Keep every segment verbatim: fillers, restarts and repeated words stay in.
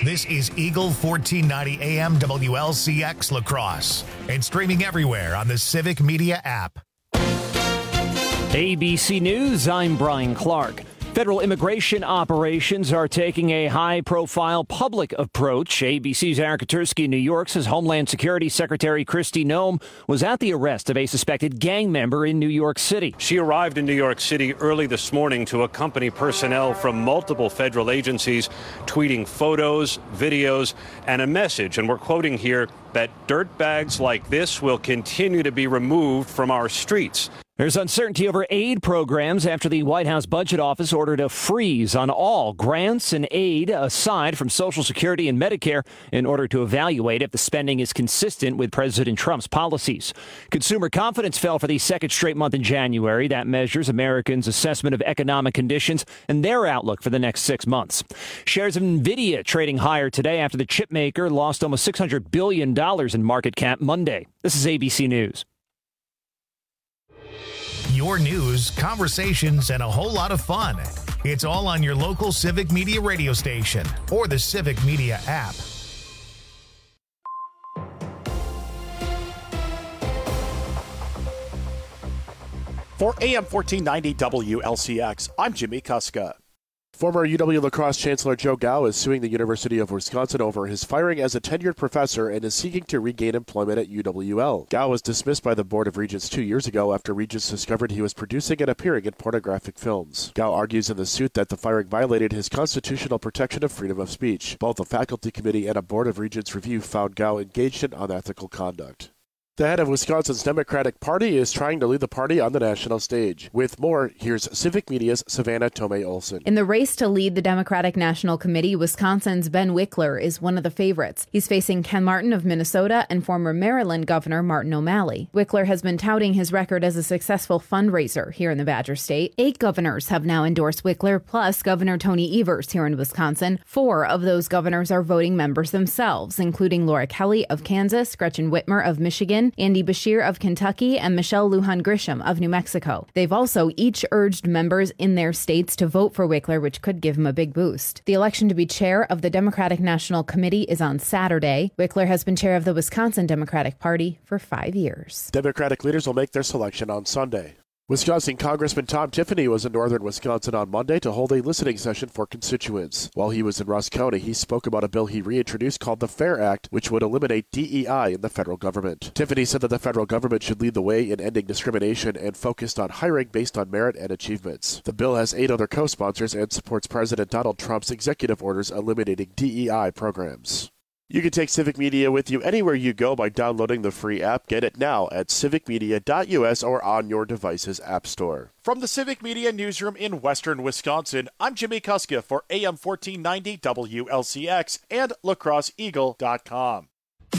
This is Eagle fourteen ninety A M W L C X La Crosse and streaming everywhere on the Civic Media app. A B C News, I'm Brian Clark. Federal immigration operations are taking a high-profile public approach. A B C's Eric Katursky in New York says Homeland Security Secretary Kristi Noem was at the arrest of a suspected gang member in New York City. She arrived in New York City early this morning to accompany personnel from multiple federal agencies, tweeting photos, videos, and a message. And we're quoting here that dirtbags like this will continue to be removed from our streets. There's uncertainty over aid programs after the White House Budget Office ordered a freeze on all grants and aid aside from Social Security and Medicare in order to evaluate if the spending is consistent with President Trump's policies. Consumer confidence fell for the second straight month in January. That measures Americans' assessment of economic conditions and their outlook for the next six months. Shares of NVIDIA trading higher today after the chip maker lost almost six hundred billion dollars in market cap Monday. This is A B C News. Your news, conversations, and a whole lot of fun. It's all on your local Civic Media radio station or the Civic Media app. For A M fourteen ninety W L C X, I'm Jimmy Kuska. Former U W La Crosse Chancellor Joe Gao is suing the University of Wisconsin over his firing as a tenured professor and is seeking to regain employment at U W L. Gao was dismissed by the Board of Regents two years ago after Regents discovered he was producing and appearing in pornographic films. Gao argues in the suit that the firing violated his constitutional protection of freedom of speech. Both a faculty committee and a Board of Regents review found Gao engaged in unethical conduct. The head of Wisconsin's Democratic Party is trying to lead the party on the national stage. With more, here's Civic Media's Savannah Tomei-Olson. In the race to lead the Democratic National Committee, Wisconsin's Ben Wickler is one of the favorites. He's facing Ken Martin of Minnesota and former Maryland Governor Martin O'Malley. Wickler has been touting his record as a successful fundraiser here in the Badger State. Eight governors have now endorsed Wickler, plus Governor Tony Evers here in Wisconsin. Four of those governors are voting members themselves, including Laura Kelly of Kansas, Gretchen Whitmer of Michigan, Andy Beshear of Kentucky, and Michelle Lujan Grisham of New Mexico. They've also each urged members in their states to vote for Wickler, which could give him a big boost. The election to be chair of the Democratic National Committee is on Saturday. Wickler has been chair of the Wisconsin Democratic Party for five years. Democratic leaders will make their selection on Sunday. Wisconsin Congressman Tom Tiffany was in northern Wisconsin on Monday to hold a listening session for constituents. While he was in Rusk County, he spoke about a bill he reintroduced called the FAIR Act, which would eliminate D E I in the federal government. Tiffany said that the federal government should lead the way in ending discrimination and focused on hiring based on merit and achievements. The bill has eight other co-sponsors and supports President Donald Trump's executive orders eliminating D E I programs. You can take Civic Media with you anywhere you go by downloading the free app. Get it now at civic media dot U S or on your device's app store. From the Civic Media Newsroom in western Wisconsin, I'm Jimmy Kuska for A M fourteen ninety W L C X and La Crosse Eagle dot com.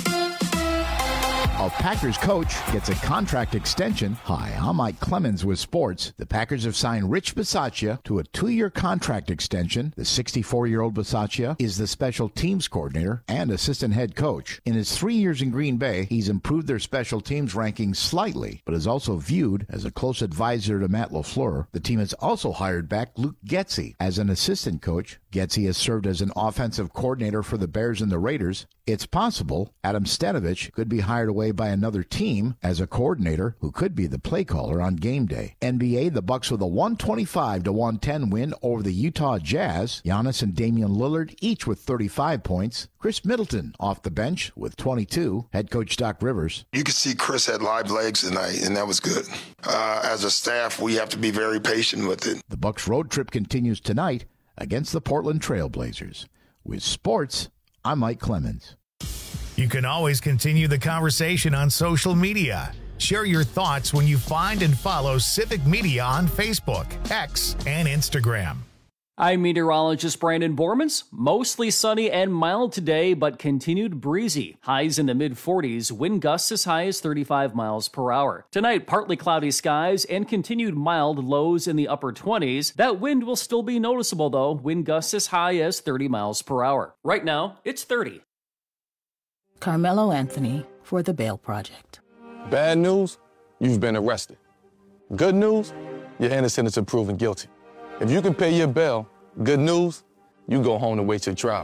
A Packers coach gets a contract extension. Hi, I'm Mike Clemens with sports. The Packers have signed Rich Bisaccia to a two-year contract extension. The sixty-four-year-old Bisaccia is the special teams coordinator and assistant head coach. In his three years in Green Bay, he's improved their special teams ranking slightly, but is also viewed as a close advisor to Matt LaFleur. The team has also hired back Luke Getsy as an assistant coach. Getsy has served as an offensive coordinator for the Bears and the Raiders. It's possible Adam Stanovich could be hired away by another team as a coordinator who could be the play caller on game day. N B A, the Bucks with a one twenty-five to one ten win over the Utah Jazz. Giannis and Damian Lillard each with thirty-five points. Chris Middleton off the bench with twenty-two. Head coach Doc Rivers. You could see Chris had live legs tonight, and that was good. Uh, as a staff, we have to be very patient with it. The Bucks road trip continues tonight against the Portland Trail Blazers. With sports, I'm Mike Clemens. You can always continue the conversation on social media. Share your thoughts when you find and follow Civic Media on Facebook, X, and Instagram. I'm meteorologist Brandon Bormans. Mostly sunny and mild today, but continued breezy. Highs in the mid forties, wind gusts as high as thirty-five miles per hour. Tonight, partly cloudy skies and continued mild lows in the upper twenties. That wind will still be noticeable though, wind gusts as high as thirty miles per hour. Right now, it's thirty. Carmelo Anthony for the Bail Project. Bad news, you've been arrested. Good news, you're innocent until proven guilty. If you can pay your bail, good news, you go home and wait your trial.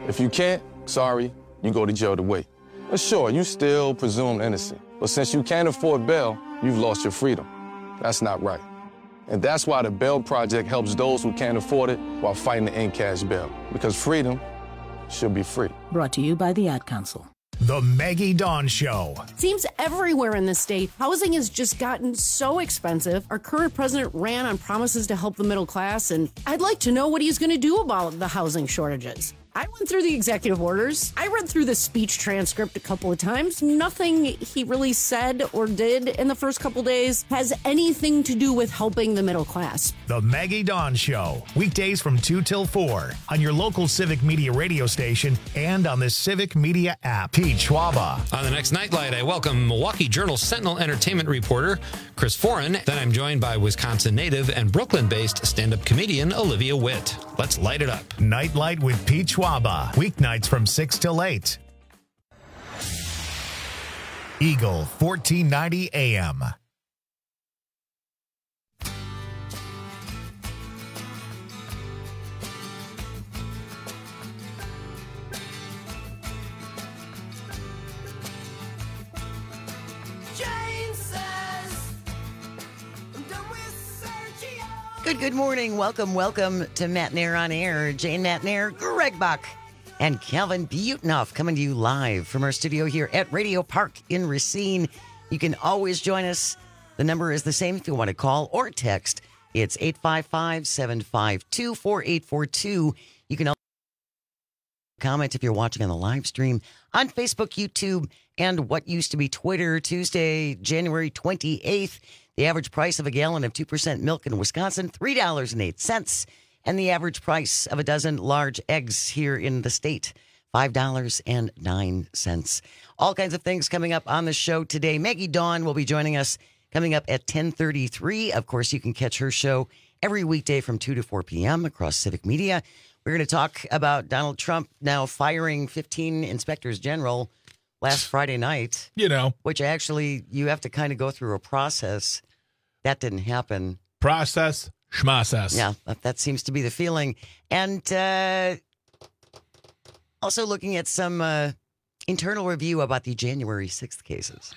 If you can't, sorry, you go to jail to wait. But sure, you still presumed innocent. But since you can't afford bail, you've lost your freedom. That's not right. And that's why the Bail Project helps those who can't afford it while fighting to end cash bail. Because freedom should be free. Brought to you by the Ad Council. The Maggie Dawn Show. Seems everywhere in the state, housing has just gotten so expensive. Our current president ran on promises to help the middle class, and I'd like to know what he's going to do about the housing shortages. I went through the executive orders. I read through the speech transcript a couple of times. Nothing he really said or did in the first couple days has anything to do with helping the middle class. The Maggie Dawn Show. Weekdays from two till four on your local Civic Media radio station and on the Civic Media app. Pete Schwaba. On the next Nightlight, I welcome Milwaukee Journal Sentinel entertainment reporter Chris Foran. Then I'm joined by Wisconsin native and Brooklyn-based stand-up comedian Olivia Witt. Let's light it up. Nightlight with Pete Schwaba. Weeknights from six till eight. Eagle fourteen ninety A M. Good, good morning. Welcome, welcome to Matt Nair on Air. Jane Matt Nair, Greg Buck, and Calvin Butenoff coming to you live from our studio here at Radio Park in Racine. You can always join us. The number is the same if you want to call or text. It's eight five five, seven five two, four eight four two. You can also comment if you're watching on the live stream on Facebook, YouTube, and what used to be Twitter. Tuesday, January twenty-eighth. The average price of a gallon of two percent milk in Wisconsin, three dollars and eight cents. And the average price of a dozen large eggs here in the state, five dollars and nine cents. All kinds of things coming up on the show today. Maggie Dawn will be joining us coming up at ten thirty-three. Of course, you can catch her show every weekday from two to four p.m. across Civic Media. We're going to talk about Donald Trump now firing fifteen inspectors general last Friday night. You know. Which actually, you have to kind of go through a process. That didn't happen. Process, schmocess. Yeah, that seems to be the feeling. And uh, also looking at some uh, internal review about the January sixth cases.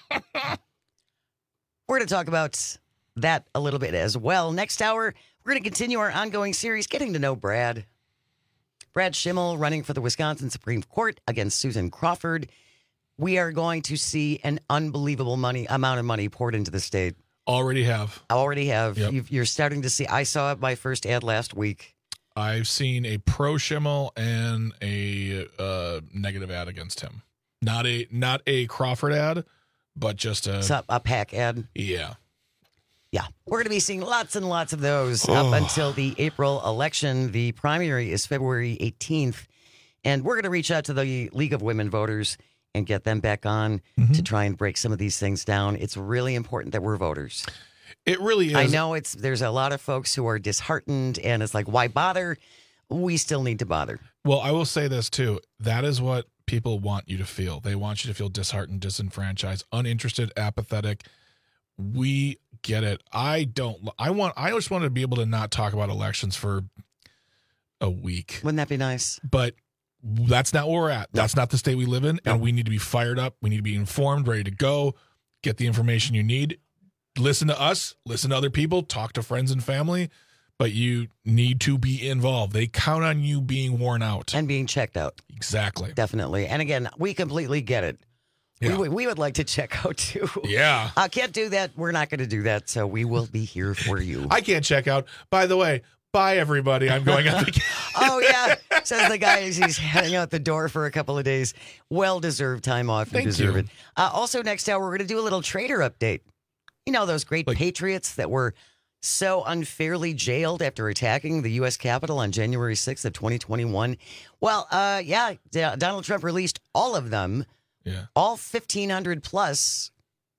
We're going to talk about that a little bit as well. Next hour, we're going to continue our ongoing series, Getting to Know Brad. Brad Schimmel running for the Wisconsin Supreme Court against Susan Crawford. We are going to see an unbelievable money amount of money poured into the state. Already have. I already have. Yep. You've, you're starting to see. I saw my first ad last week. I've seen a pro Schimmel and a uh, negative ad against him. Not a not a Crawford ad, but just a so, a PAC ad. Yeah, yeah. We're going to be seeing lots and lots of those oh. up until the April election. The primary is February eighteenth, and we're going to reach out to the League of Women Voters and get them back on mm-hmm. to try and break some of these things down. It's really important that we're voters. It really is. I know it's there's a lot of folks who are disheartened, and it's like, why bother? We still need to bother. Well, I will say this, too. That is what people want you to feel. They want you to feel disheartened, disenfranchised, uninterested, apathetic. We get it. I don't. I want. I just want to be able to not talk about elections for a week. Wouldn't that be nice? But that's not where we're at. That's no. not the state we live in, no. and we need to be fired up. We need to be informed, ready to go, get the information you need. Listen to us, listen to other people, talk to friends and family, but you need to be involved. They count on you being worn out. And being checked out. Exactly. Definitely. And again, we completely get it. Yeah. We, we would like to check out, too. Yeah. I can't do that. We're not going to do that, so we will be here for you. I can't check out. By the way, bye, everybody. I'm going out again. Oh, yeah. Says the guy as he's heading out the door for a couple of days. Well-deserved time off. Thank you deserve you. it. Uh, also, next hour, we're going to do a little trader update. You know, those great like, patriots that were so unfairly jailed after attacking the U S Capitol on January sixth of twenty twenty-one. Well, uh, yeah, D- Donald Trump released all of them. Yeah. All fifteen hundred plus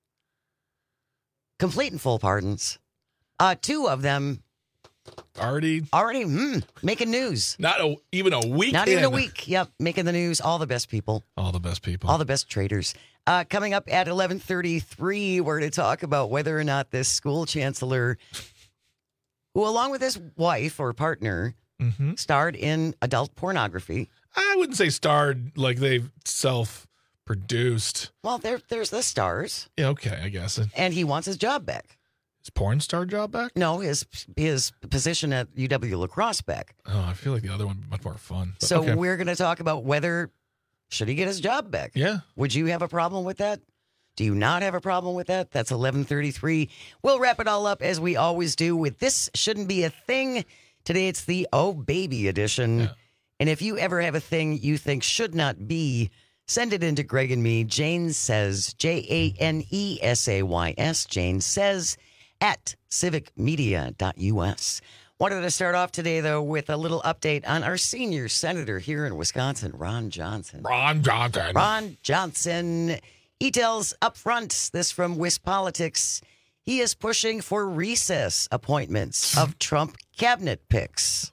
complete and full pardons. Uh, two of them already already mm, making news. Not a, even a week. Not in. even a week. Yep, making the news. All the best people. All the best people. All the best traders. Uh, coming up at eleven thirty-three, we're going to talk about whether or not this school chancellor, who along with his wife or partner, mm-hmm. starred in adult pornography. I wouldn't say starred like they've self-produced. Well, there, there's the stars. Yeah, okay, I guess. And he wants his job back. His porn star job back? No, his his position at U W La Crosse back. Oh, I feel like the other one would be much more fun. But, So okay. we're going to talk about whether should he get his job back. Yeah. Would you have a problem with that? Do you not have a problem with that? That's eleven thirty-three. We'll wrap it all up as we always do with This Shouldn't Be a Thing. Today it's the Oh Baby edition. Yeah. And if you ever have a thing you think should not be, send it in to Greg and me. Jane Says, J A N E S A Y S, Jane Says, at civic media dot U S. Wanted to start off today, though, with a little update on our senior senator here in Wisconsin, Ron Johnson. Ron Johnson. Ron Johnson. He tells up front, this from WisPolitics, he is pushing for recess appointments of Trump cabinet picks.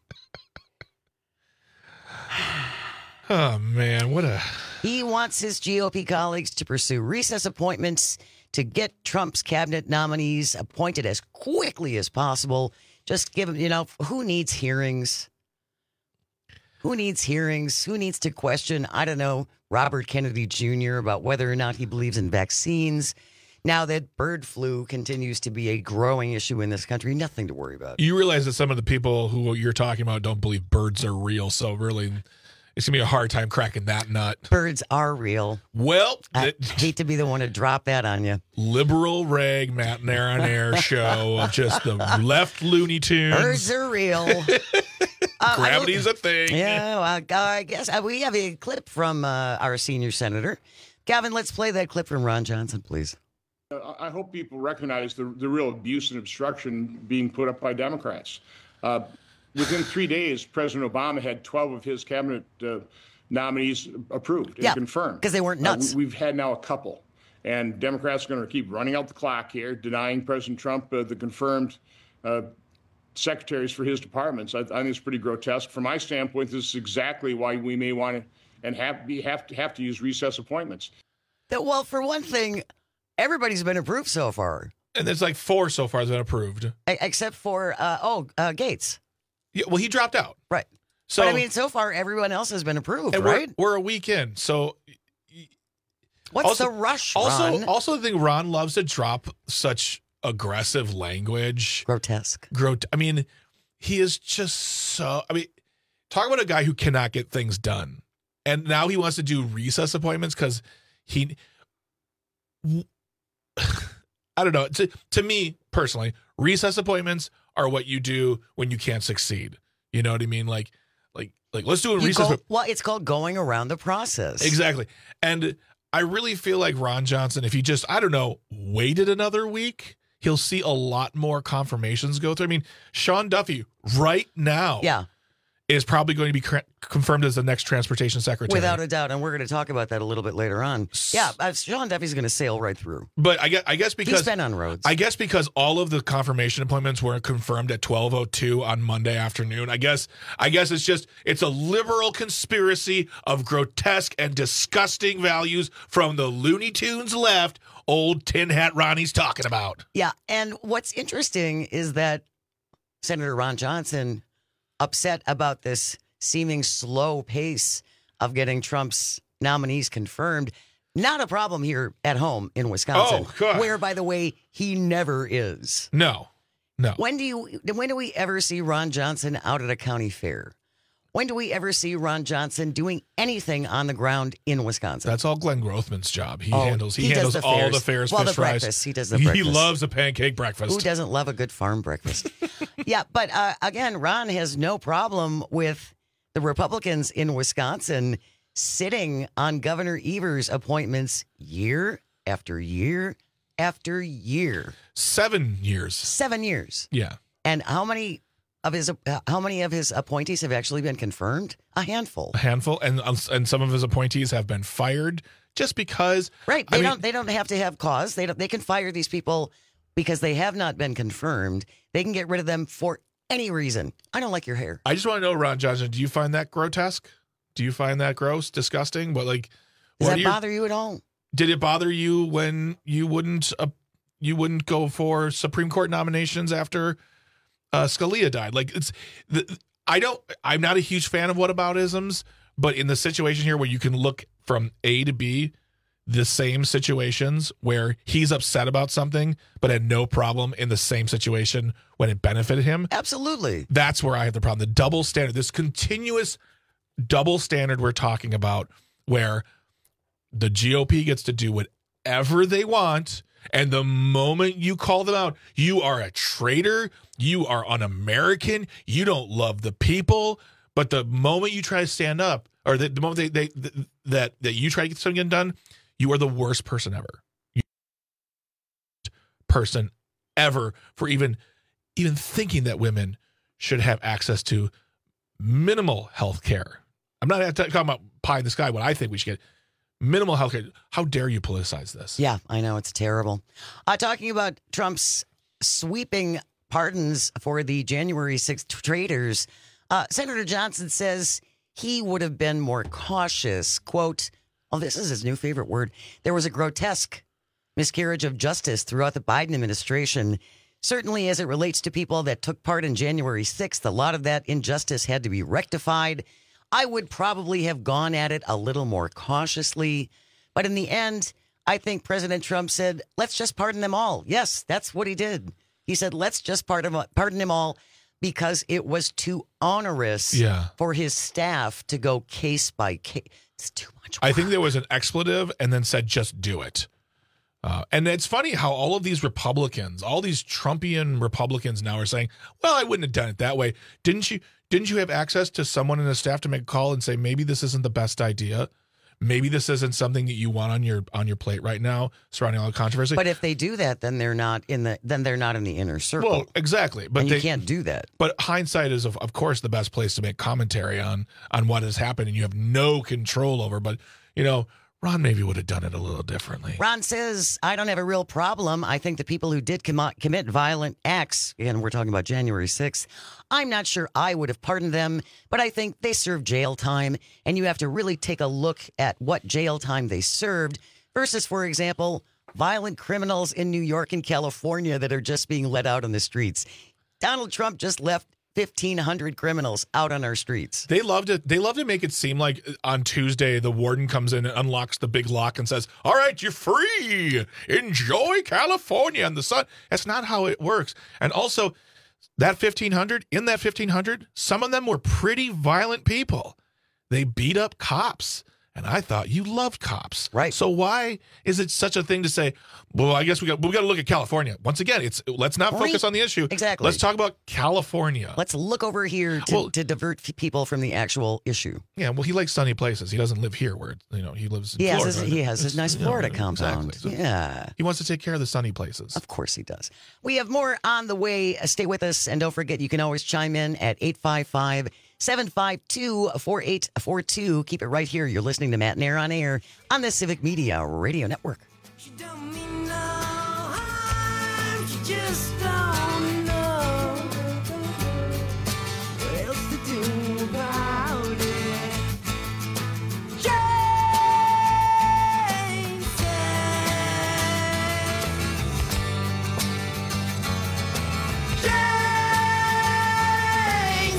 Oh, man, what a... He wants his G O P colleagues to pursue recess appointments to get Trump's cabinet nominees appointed as quickly as possible. Just give him, you know, who needs hearings? Who needs hearings? Who needs to question, I don't know, Robert Kennedy Junior about whether or not he believes in vaccines? Now that bird flu continues to be a growing issue in this country, nothing to worry about. You realize that some of the people who you're talking about don't believe birds are real, so really... It's going to be a hard time cracking that nut. Birds are real. Well, I it, hate to be the one to drop that on you. Liberal rag Matt and Air on Air show of just the left Looney Tunes. Birds are real. uh, Gravity's a thing. Yeah, well, I guess uh, we have a clip from uh, our senior senator. Gavin, let's play that clip from Ron Johnson, please. I hope people recognize the, the real abuse and obstruction being put up by Democrats. Uh, Within three days, President Obama had twelve of his cabinet uh, nominees approved and yeah, confirmed. Because they weren't nuts. Uh, we've had now a couple. And Democrats are going to keep running out the clock here, denying President Trump uh, the confirmed uh, secretaries for his departments. I, I think it's pretty grotesque. From my standpoint, this is exactly why we may want to and have, be, have, to, have to use recess appointments. Well, for one thing, everybody's been approved so far. And there's like four so far that's been approved. Except for, uh, oh, uh, Gates. Yeah, well, he dropped out. Right. So, but I mean, so far, everyone else has been approved, and right? We're, we're a week in, so... What's also, the rush, also, Ron? Also, I think Ron loves to drop such aggressive language. Grotesque. Grot- I mean, he is just so... I mean, talk about a guy who cannot get things done. And now he wants to do recess appointments because he... I don't know. To, to me, personally, recess appointments are what you do when you can't succeed. You know what I mean? Like, like, like. Let's do a you recess. Go, well, it's called going around the process. Exactly. And I really feel like Ron Johnson, if he just, I don't know, waited another week, he'll see a lot more confirmations go through. I mean, Sean Duffy right now, yeah, is probably going to be cr- confirmed as the next transportation secretary. Without a doubt. And we're going to talk about that a little bit later on. Yeah, uh, Sean Duffy's going to sail right through. But I guess, I guess because... He's been on roads. I guess because all of the confirmation appointments were confirmed at twelve oh two on Monday afternoon. I guess I guess it's just, it's a liberal conspiracy of grotesque and disgusting values from the Looney Tunes left old Tin Hat Ronnie's talking about. Yeah, and what's interesting is that Senator Ron Johnson... upset about this seeming slow pace of getting Trump's nominees confirmed. Not a problem here at home in Wisconsin, oh, God. where, by the way, he never is. No, no. When do you? When do we ever see Ron Johnson out at a county fair? When do we ever see Ron Johnson doing anything on the ground in Wisconsin? That's all Glenn Grothman's job. He oh, handles he, he handles the all fairs. the fairs, well, fish the fries. breakfast. He does the he breakfast. He loves a pancake breakfast. Who doesn't love a good farm breakfast? Yeah, but uh, again, Ron has no problem with the Republicans in Wisconsin sitting on Governor Evers' appointments year after year after year. Seven years. Seven years. Yeah. And how many of his uh, how many of his appointees have actually been confirmed? A handful. A handful, and and some of his appointees have been fired just because. Right. They I don't. mean, they don't have to have cause. They don't. They can fire these people because they have not been confirmed. They can get rid of them for any reason. I don't like your hair. I just want to know, Ron Johnson, do you find that grotesque? Do you find that gross, disgusting? But like, does what that your, bother you at all? Did it bother you when you wouldn't uh, you wouldn't go for Supreme Court nominations after uh, Scalia died? Like, it's the, I don't. I'm not a huge fan of whataboutisms, But in the situation here where you can look from A to B, the same situations where he's upset about something but had no problem in the same situation when it benefited him. Absolutely. That's where I have the problem. The double standard, this continuous double standard we're talking about where the G O P gets to do whatever they want, and the moment you call them out, you are a traitor, you are un-American, you don't love the people. But the moment you try to stand up, or the, the moment they, they, the, that that you try to get something done, you are the worst person ever. You person ever for even even thinking that women should have access to minimal health care. I'm not talking about pie in the sky, what I think we should get. Minimal health care. How dare you politicize this? Yeah, I know. It's terrible. Uh, talking about Trump's sweeping pardons for the January sixth traitors, uh, Senator Johnson says he would have been more cautious. Quote, oh, this is his new favorite word. There was a grotesque miscarriage of justice throughout the Biden administration. Certainly as it relates to people that took part in January sixth, a lot of that injustice had to be rectified. I would probably have gone at it a little more cautiously. But in the end, I think President Trump said, let's just pardon them all. Yes, that's what he did. He said, let's just pardon, pardon them all because it was too onerous yeah. for his staff to go case by case. It's too much work. I think there was an expletive and then said, just do it. Uh, and it's funny how all of these Republicans, all these Trumpian Republicans now are saying, well, I wouldn't have done it that way. Didn't you Didn't you have access to someone in the staff to make a call and say, maybe this isn't the best idea? Maybe this isn't something that you want on your on your plate right now surrounding all the controversy. But if they do that, then they're not in the then they're not in the inner circle. Well, exactly. But and they, you can't do that. But hindsight is, of, of course, the best place to make commentary on on what has happened and you have no control over. But, you know, Ron maybe would have done it a little differently. Ron says, I don't have a real problem. I think the people who did com- commit violent acts, and we're talking about January sixth, I'm not sure I would have pardoned them, but I think they served jail time, and you have to really take a look at what jail time they served versus, for example, violent criminals in New York and California that are just being let out on the streets. Donald Trump just left fifteen hundred criminals out on our streets. They loved it. They love to make it seem like on Tuesday, the warden comes in and unlocks the big lock and says, all right, you're free. Enjoy California and the sun. That's not how it works. And also that fifteen hundred, in that fifteen hundred, some of them were pretty violent people. They beat up cops. And I thought you loved cops. Right. So why is it such a thing to say, well, I guess we got we got to look at California. Once again, it's let's not Point. focus on the issue. Exactly. Let's talk about California. Let's look over here to, well, to divert people from the actual issue. Yeah, well, he likes sunny places. He doesn't live here where, you know, he lives in he Florida. Has his, he has his nice Florida you know, compound. Exactly. So yeah. He wants to take care of the sunny places. Of course he does. We have more on the way. Stay with us. And don't forget, you can always chime in at eight five five, seven five two, four eight four two. Keep it right here. You're listening to Matt Nair on Air on the Civic Media Radio Network. She don't mean no harm. She just don't know what else to do about it. Jane said, Jane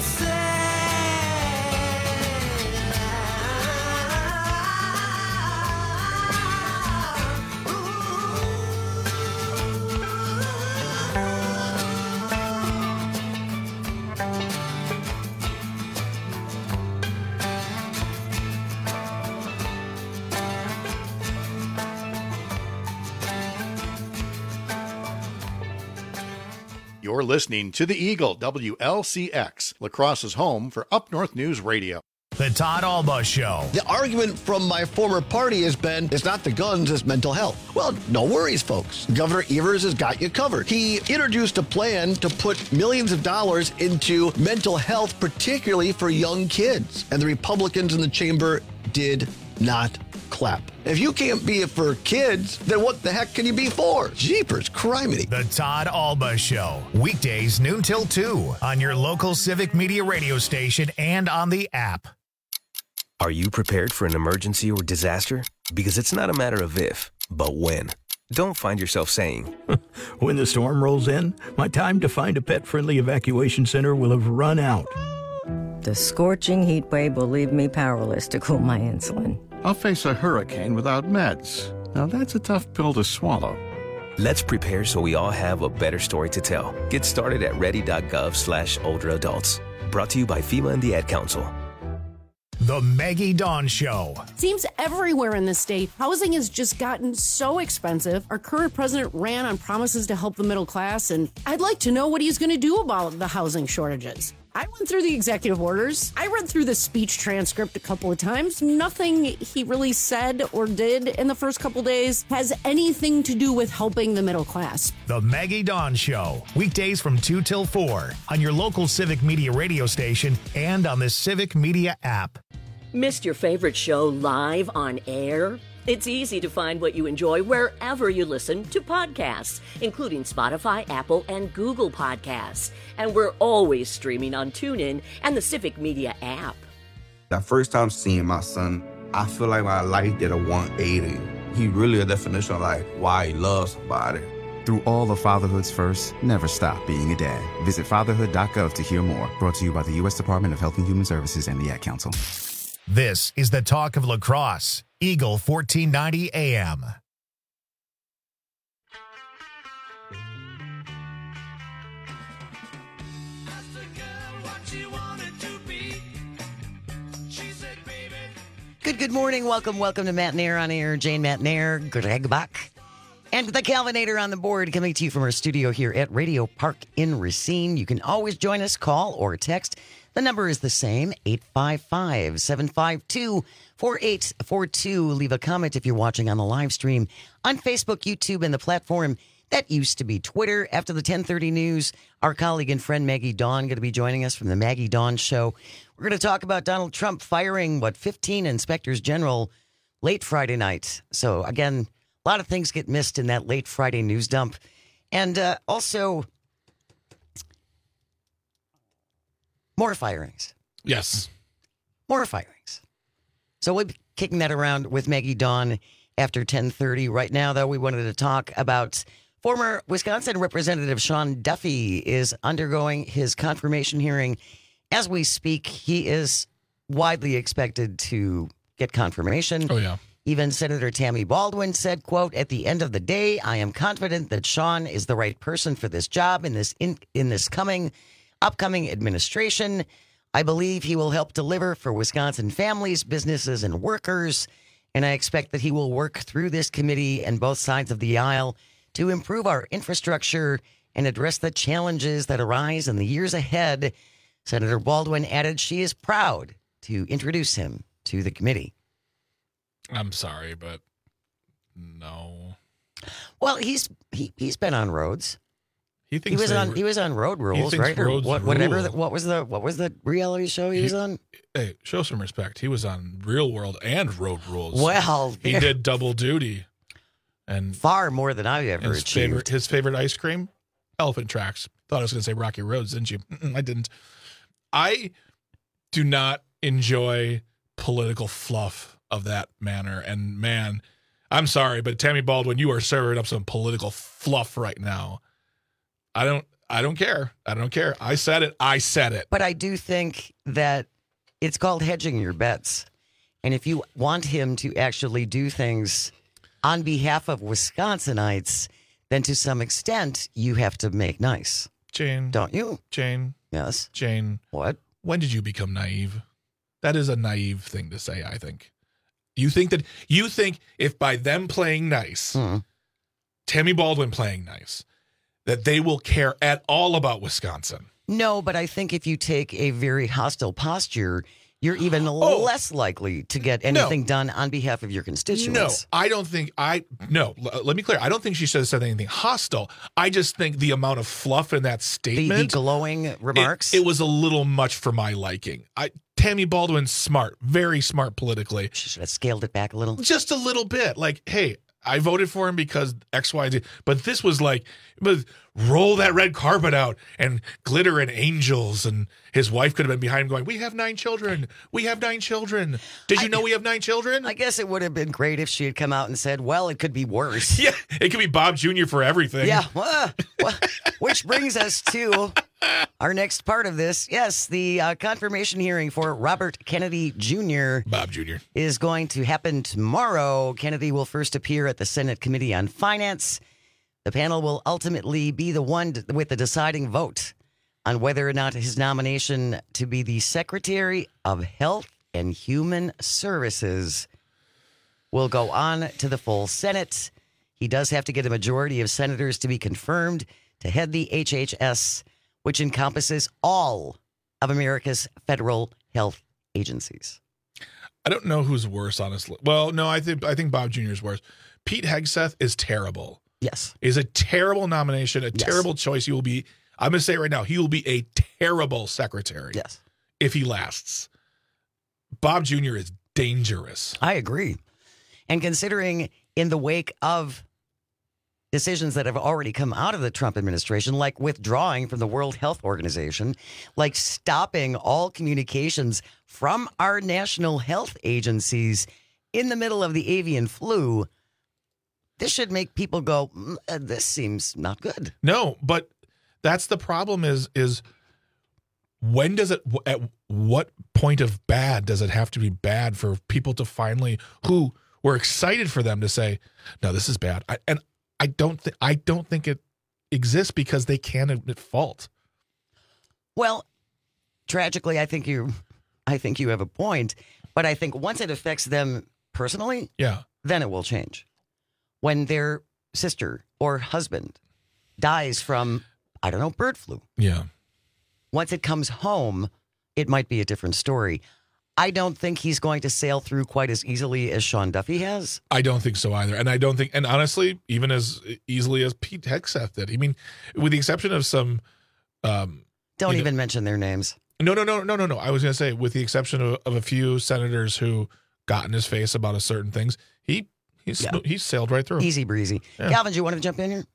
You're listening to The Eagle, W L C X, La Crosse's home for Up North News Radio. The Todd Alba Show. The argument from my former party has been, it's not the guns, it's mental health. Well, no worries, folks. Governor Evers has got you covered. He introduced a plan to put millions of dollars into mental health, particularly for young kids. And the Republicans in the chamber did not clap. If you can't be it for kids, then what the heck can you be for? Jeepers, criminy. The Todd Alba Show. Weekdays noon till two on your local Civic Media radio station and on the app. Are you prepared for an emergency or disaster? Because it's not a matter of if, but when. Don't find yourself saying, when the storm rolls in, my time to find a pet-friendly evacuation center will have run out. The scorching heat wave will leave me powerless to cool my insulin. I'll face a hurricane without meds. Now that's a tough pill to swallow. Let's prepare so we all have a better story to tell. Get started at ready.gov slash older adults. Brought to you by FEMA and the Ad Council. The Maggie Dawn Show. Seems everywhere in the state, housing has just gotten so expensive. Our current president ran on promises to help the middle class, and I'd like to know what he's going to do about the housing shortages. I went through the executive orders. I read through the speech transcript a couple of times. Nothing he really said or did in the first couple days has anything to do with helping the middle class. The Maggie Dawn Show. Weekdays from two till four on your local Civic Media radio station and on the Civic Media app. Missed your favorite show live on air? It's easy to find what you enjoy wherever you listen to podcasts, including Spotify, Apple, and Google Podcasts. And we're always streaming on TuneIn and the Civic Media app. The first time seeing my son, I feel like my life did a one eighty. He really a definition of like why he loves somebody. Through all the fatherhood's first, never stop being a dad. Visit fatherhood dot gov to hear more. Brought to you by the U S Department of Health and Human Services and the Ad Council. This is the Talk of La Crosse, Eagle fourteen ninety A M. Good, good morning. Welcome, welcome to Matt Nair on Air. Jane Matt Nair, Greg Bach, and the Calvinator on the board, coming to you from our studio here at Radio Park in Racine. You can always join us, call or text. The number is the same, eight five five, seven five two, four eight four two. Leave a comment if you're watching on the live stream on Facebook, YouTube, and the platform that used to be Twitter. After the ten thirty news, our colleague and friend Maggie Dawn going to be joining us from the Maggie Dawn Show. We're going to talk about Donald Trump firing, what, fifteen inspectors general late Friday night. So, again, a lot of things get missed in that late Friday news dump. And uh, also, more firings. Yes. More firings. So we'll be kicking that around with Maggie Dawn after ten thirty. Right now, though, we wanted to talk about former Wisconsin Representative Sean Duffy is undergoing his confirmation hearing. As we speak, he is widely expected to get confirmation. Oh, yeah. Even Senator Tammy Baldwin said, quote, "At the end of the day, I am confident that Sean is the right person for this job in this in, in this coming upcoming administration. I believe he will help deliver for Wisconsin families, businesses, and workers. And I expect that he will work through this committee and both sides of the aisle to improve our infrastructure and address the challenges that arise in the years ahead." Senator Baldwin added she is proud to introduce him to the committee. I'm sorry, but no. Well, he's he, he's been on roads. He he thinks was they, on he was on Road Rules, he right? Or roads what, whatever. rule. The, what was the what was the reality show he, he was on? Hey, show some respect. He was on Real World and Road Rules. Well, he yeah. did double duty, and far more than I ever his achieved. Favorite, his favorite ice cream, Elephant Tracks. Thought I was going to say Rocky Roads, didn't you? Mm-mm, I didn't. I do not enjoy political fluff of that manner. And man, I'm sorry, but Tammy Baldwin, you are serving up some political fluff right now. I don't I don't care. I don't care. I said it. I said it. But I do think that it's called hedging your bets. And if you want him to actually do things on behalf of Wisconsinites, then to some extent you have to make nice. Jane. Don't you? Jane. Yes. Jane. What? When did you become naive? That is a naive thing to say, I think. You think that you think if by them playing nice, mm. Tammy Baldwin playing nice, that they will care at all about Wisconsin. No, but I think if you take a very hostile posture, you're even oh, less likely to get anything no. done on behalf of your constituents. No, I don't think I no. L- let me clear. I don't think she should have said anything hostile. I just think the amount of fluff in that statement, the, the glowing remarks, it, it was a little much for my liking. I Tammy Baldwin's smart, very smart politically. She should have scaled it back a little, just a little bit. Like, hey, I voted for him because X, Y, and Z. But this was like, was roll that red carpet out and glitter and angels. And his wife could have been behind him going, we have nine children. We have nine children. Did you I, know we have nine children? I guess it would have been great if she had come out and said, well, it could be worse. Yeah, it could be Bob Junior for everything. Yeah. Well, well, which brings us to Our next part of this, yes, the uh, confirmation hearing for Robert Kennedy Junior Bob Junior is going to happen tomorrow. Kennedy will first appear at the Senate Committee on Finance. The panel will ultimately be the one to, with the deciding vote on whether or not his nomination to be the Secretary of Health and Human Services will go on to the full Senate. He does have to get a majority of senators to be confirmed to head the H H S, which encompasses all of America's federal health agencies. I don't know who's worse, honestly. Well, no, I think I think Bob Junior is worse. Pete Hegseth is terrible. Yes. Is a terrible nomination, a Yes. terrible choice. He will be, I'm going to say it right now, he will be a terrible secretary. Yes. If he lasts. Bob Junior is dangerous. I agree. And considering in the wake of decisions that have already come out of the Trump administration, like withdrawing from the World Health Organization, like stopping all communications from our national health agencies in the middle of the avian flu, this should make people go, mm, uh, this seems not good. No, but that's the problem is, is when does it, at what point of bad does it have to be bad for people to finally, who were excited for them to say, no, this is bad. I, and I don't think, I don't think it exists because they can't admit fault. Well, tragically, I think you, I think you have a point, but I think once it affects them personally, yeah, then it will change. When their sister or husband dies from, I don't know, bird flu. Yeah. Once it comes home, it might be a different story. I don't think he's going to sail through quite as easily as Sean Duffy has. I don't think so either. And I don't think, and honestly, even as easily as Pete Hegseth did. I mean, with the exception of some. Um, don't even know, mention their names. No, no, no, no, no, no. I was going to say, with the exception of, of a few senators who got in his face about a certain things, he he's Yeah. he sailed right through. Easy breezy. Yeah. Calvin, do you want to jump in here?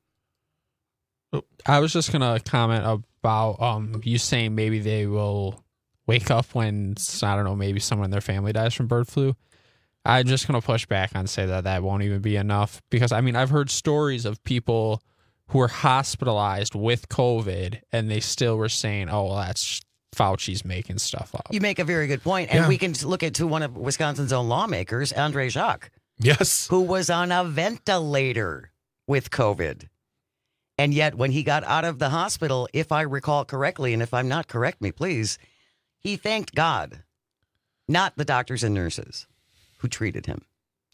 I was just gonna comment about um you saying maybe they will wake up when, I don't know, maybe someone in their family dies from bird flu. I'm just gonna push back and say that that won't even be enough, because I mean I've heard stories of people who were hospitalized with COVID and they still were saying, oh, well, that's Fauci's making stuff up. You make a very good point. And Yeah. we can look at to one of Wisconsin's own lawmakers, Andre Jacques. Yes. Who was on a ventilator with COVID. And yet when he got out of the hospital, if I recall correctly, and if I'm not, correct me, please, he thanked God, not the doctors and nurses who treated him.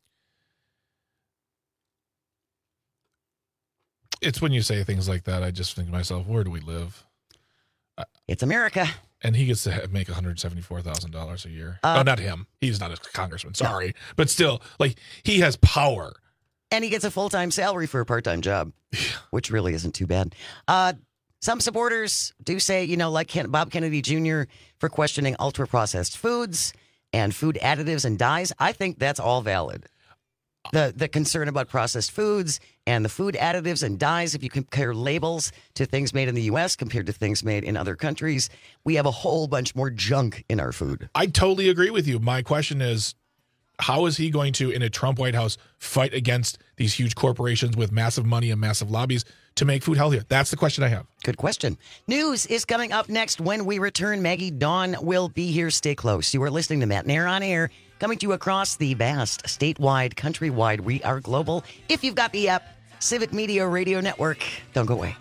It's when you say things like that, I just think to myself, where do we live? It's America. And he gets to ha- make one hundred seventy-four thousand dollars a year. Uh, oh, not him. He's not a congressman. Sorry. But still, like, he has power. And he gets a full-time salary for a part-time job, which really isn't too bad. Uh, some supporters do say, you know, like Ken- Bob Kennedy Junior for questioning ultra-processed foods and food additives and dyes. I think that's all valid. The the concern about processed foods and the food additives and dyes, if you compare labels to things made in the U S compared to things made in other countries, we have a whole bunch more junk in our food. I totally agree with you. My question is, how is he going to, in a Trump White House, fight against these huge corporations with massive money and massive lobbies to make food healthier? That's the question I have. Good question. News is coming up next when we return. Maggie Dawn will be here. Stay close. You are listening to Matt Nair on Air, coming to you across the vast, statewide, countrywide. We are global. If you've got the app, Civic Media Radio Network. Don't go away.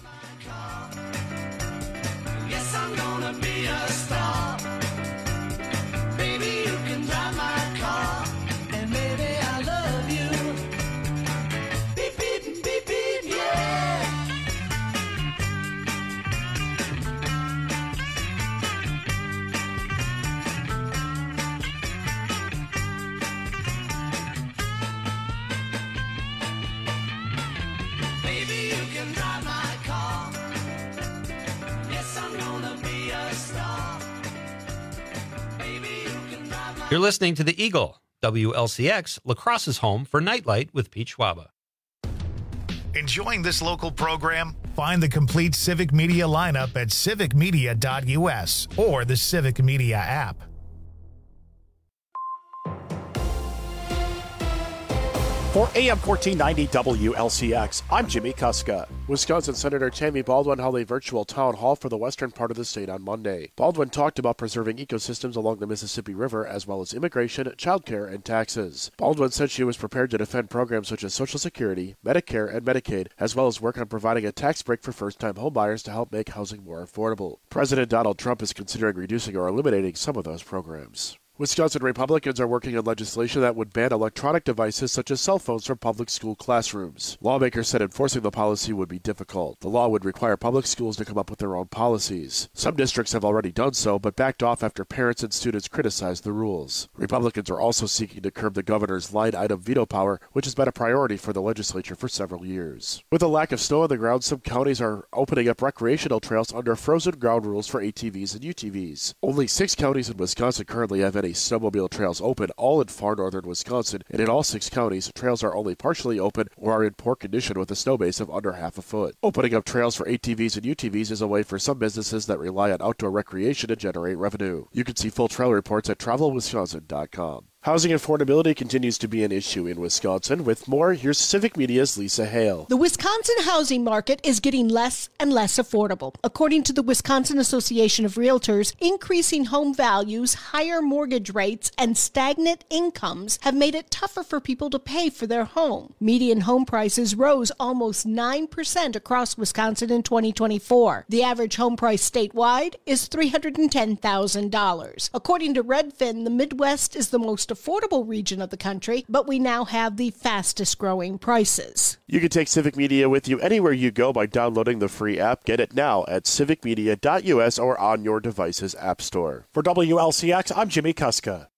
Yes, I'm gonna be a star. Baby, you can drive my car. And baby, I love you. Beep, beep, beep, beep, yeah. Baby, you can drive my car. Yes, I'm gonna be a star. Baby, you can drive my You're listening to The Eagle, W L C X, La Crosse's home for Nightlight with Pete Schwaba. Enjoying this local program? Find the complete Civic Media lineup at civic media dot U S or the Civic Media app. For A M fourteen ninety W L C X, I'm Jimmy Kuska. Wisconsin Senator Tammy Baldwin held a virtual town hall for the western part of the state on Monday. Baldwin talked about preserving ecosystems along the Mississippi River as well as immigration, childcare, and taxes. Baldwin said she was prepared to defend programs such as Social Security, Medicare, and Medicaid, as well as work on providing a tax break for first-time homebuyers to help make housing more affordable. President Donald Trump is considering reducing or eliminating some of those programs. Wisconsin Republicans are working on legislation that would ban electronic devices such as cell phones from public school classrooms. Lawmakers said enforcing the policy would be difficult. The law would require public schools to come up with their own policies. Some districts have already done so, but backed off after parents and students criticized the rules. Republicans are also seeking to curb the governor's line-item veto power, which has been a priority for the legislature for several years. With a lack of snow on the ground, some counties are opening up recreational trails under frozen ground rules for A T Vs and U T Vs. Only six counties in Wisconsin currently have any snowmobile trails open, all in far northern Wisconsin, and in all six counties, trails are only partially open or are in poor condition with a snow base of under half a foot. Opening up trails for A T Vs and U T Vs is a way for some businesses that rely on outdoor recreation to generate revenue. You can see full trail reports at travel wisconsin dot com. Housing affordability continues to be an issue in Wisconsin. With more, here's Civic Media's Lisa Hale. The Wisconsin housing market is getting less and less affordable. According to the Wisconsin Association of Realtors, increasing home values, higher mortgage rates, and stagnant incomes have made it tougher for people to pay for their home. Median home prices rose almost nine percent across Wisconsin in twenty twenty-four. The average home price statewide is three hundred ten thousand dollars. According to Redfin, the Midwest is the most affordable region of the country, but we now have the fastest growing prices. You can take Civic Media with you anywhere you go by downloading the free app. Get it now at civic media dot u s or on your device's app store. For W L C X, I'm Jimmy Kuska.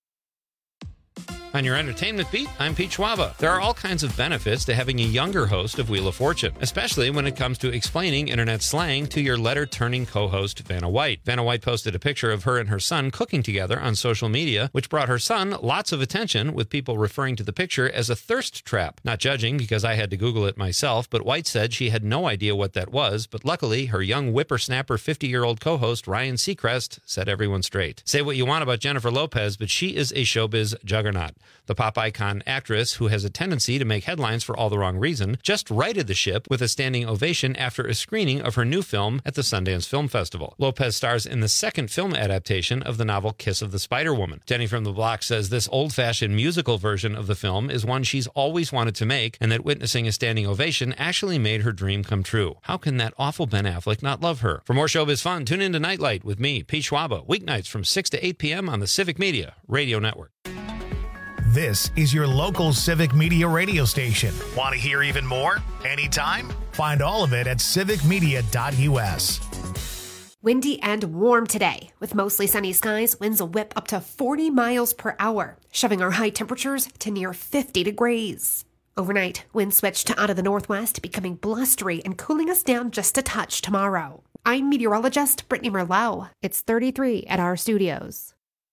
On your entertainment beat, I'm Pete Schwaba. There are all kinds of benefits to having a younger host of Wheel of Fortune, especially when it comes to explaining internet slang to your letter-turning co-host, Vanna White. Vanna White posted a picture of her and her son cooking together on social media, which brought her son lots of attention, with people referring to the picture as a thirst trap. Not judging, because I had to Google it myself, but White said she had no idea what that was, but luckily, her young whippersnapper fifty-year-old co-host, Ryan Seacrest, set everyone straight. Say what you want about Jennifer Lopez, but she is a showbiz juggernaut. The pop icon actress, who has a tendency to make headlines for all the wrong reason, just righted the ship with a standing ovation after a screening of her new film at the Sundance Film Festival. Lopez stars in the second film adaptation of the novel Kiss of the Spider-Woman. Jenny from the Block says this old-fashioned musical version of the film is one she's always wanted to make, and that witnessing a standing ovation actually made her dream come true. How can that awful Ben Affleck not love her? For more showbiz fun, tune in to Nightlight with me, Pete Schwaba, weeknights from six to eight p.m. on the Civic Media Radio Network. This is your local Civic Media radio station. Want to hear even more? Anytime? Find all of it at civic media dot u s. Windy and warm today. With mostly sunny skies, winds will whip up to forty miles per hour, shoving our high temperatures to near fifty degrees. Overnight, winds switch to out of the northwest, becoming blustery and cooling us down just a touch tomorrow. I'm meteorologist Brittany Merlot. It's thirty-three at our studios.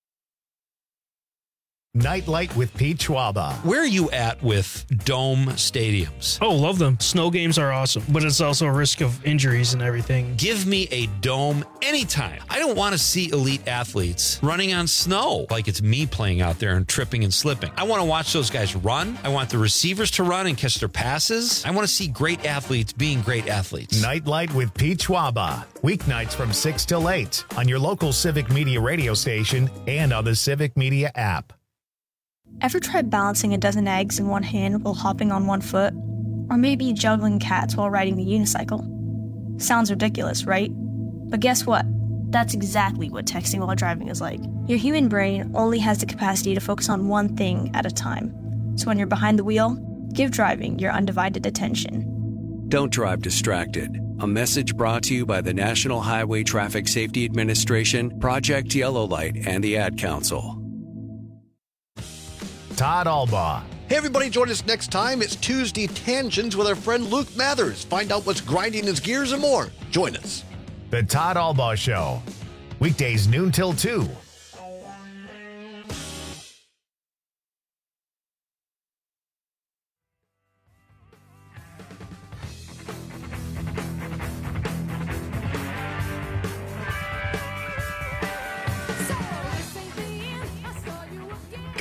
Nightlight with Pete Schwaba. Where are you at with dome stadiums? Oh, love them. Snow games are awesome, but it's also a risk of injuries and everything. Give me a dome anytime. I don't want to see elite athletes running on snow like it's me playing out there and tripping and slipping. I want to watch those guys run. I want the receivers to run and catch their passes. I want to see great athletes being great athletes. Nightlight with Pete Schwaba. Weeknights from six till eight on your local Civic Media radio station and on the Civic Media app. Ever tried balancing a dozen eggs in one hand while hopping on one foot? Or maybe juggling cats while riding the unicycle? Sounds ridiculous, right? But guess what? That's exactly what texting while driving is like. Your human brain only has the capacity to focus on one thing at a time. So when you're behind the wheel, give driving your undivided attention. Don't drive distracted. A message brought to you by the National Highway Traffic Safety Administration, Project Yellow Light, and the Ad Council. Todd Albaugh. Hey, everybody, join us next time. It's Tuesday Tangents with our friend Luke Mathers. Find out what's grinding his gears and more. Join us. The Todd Albaugh Show. Weekdays noon till two.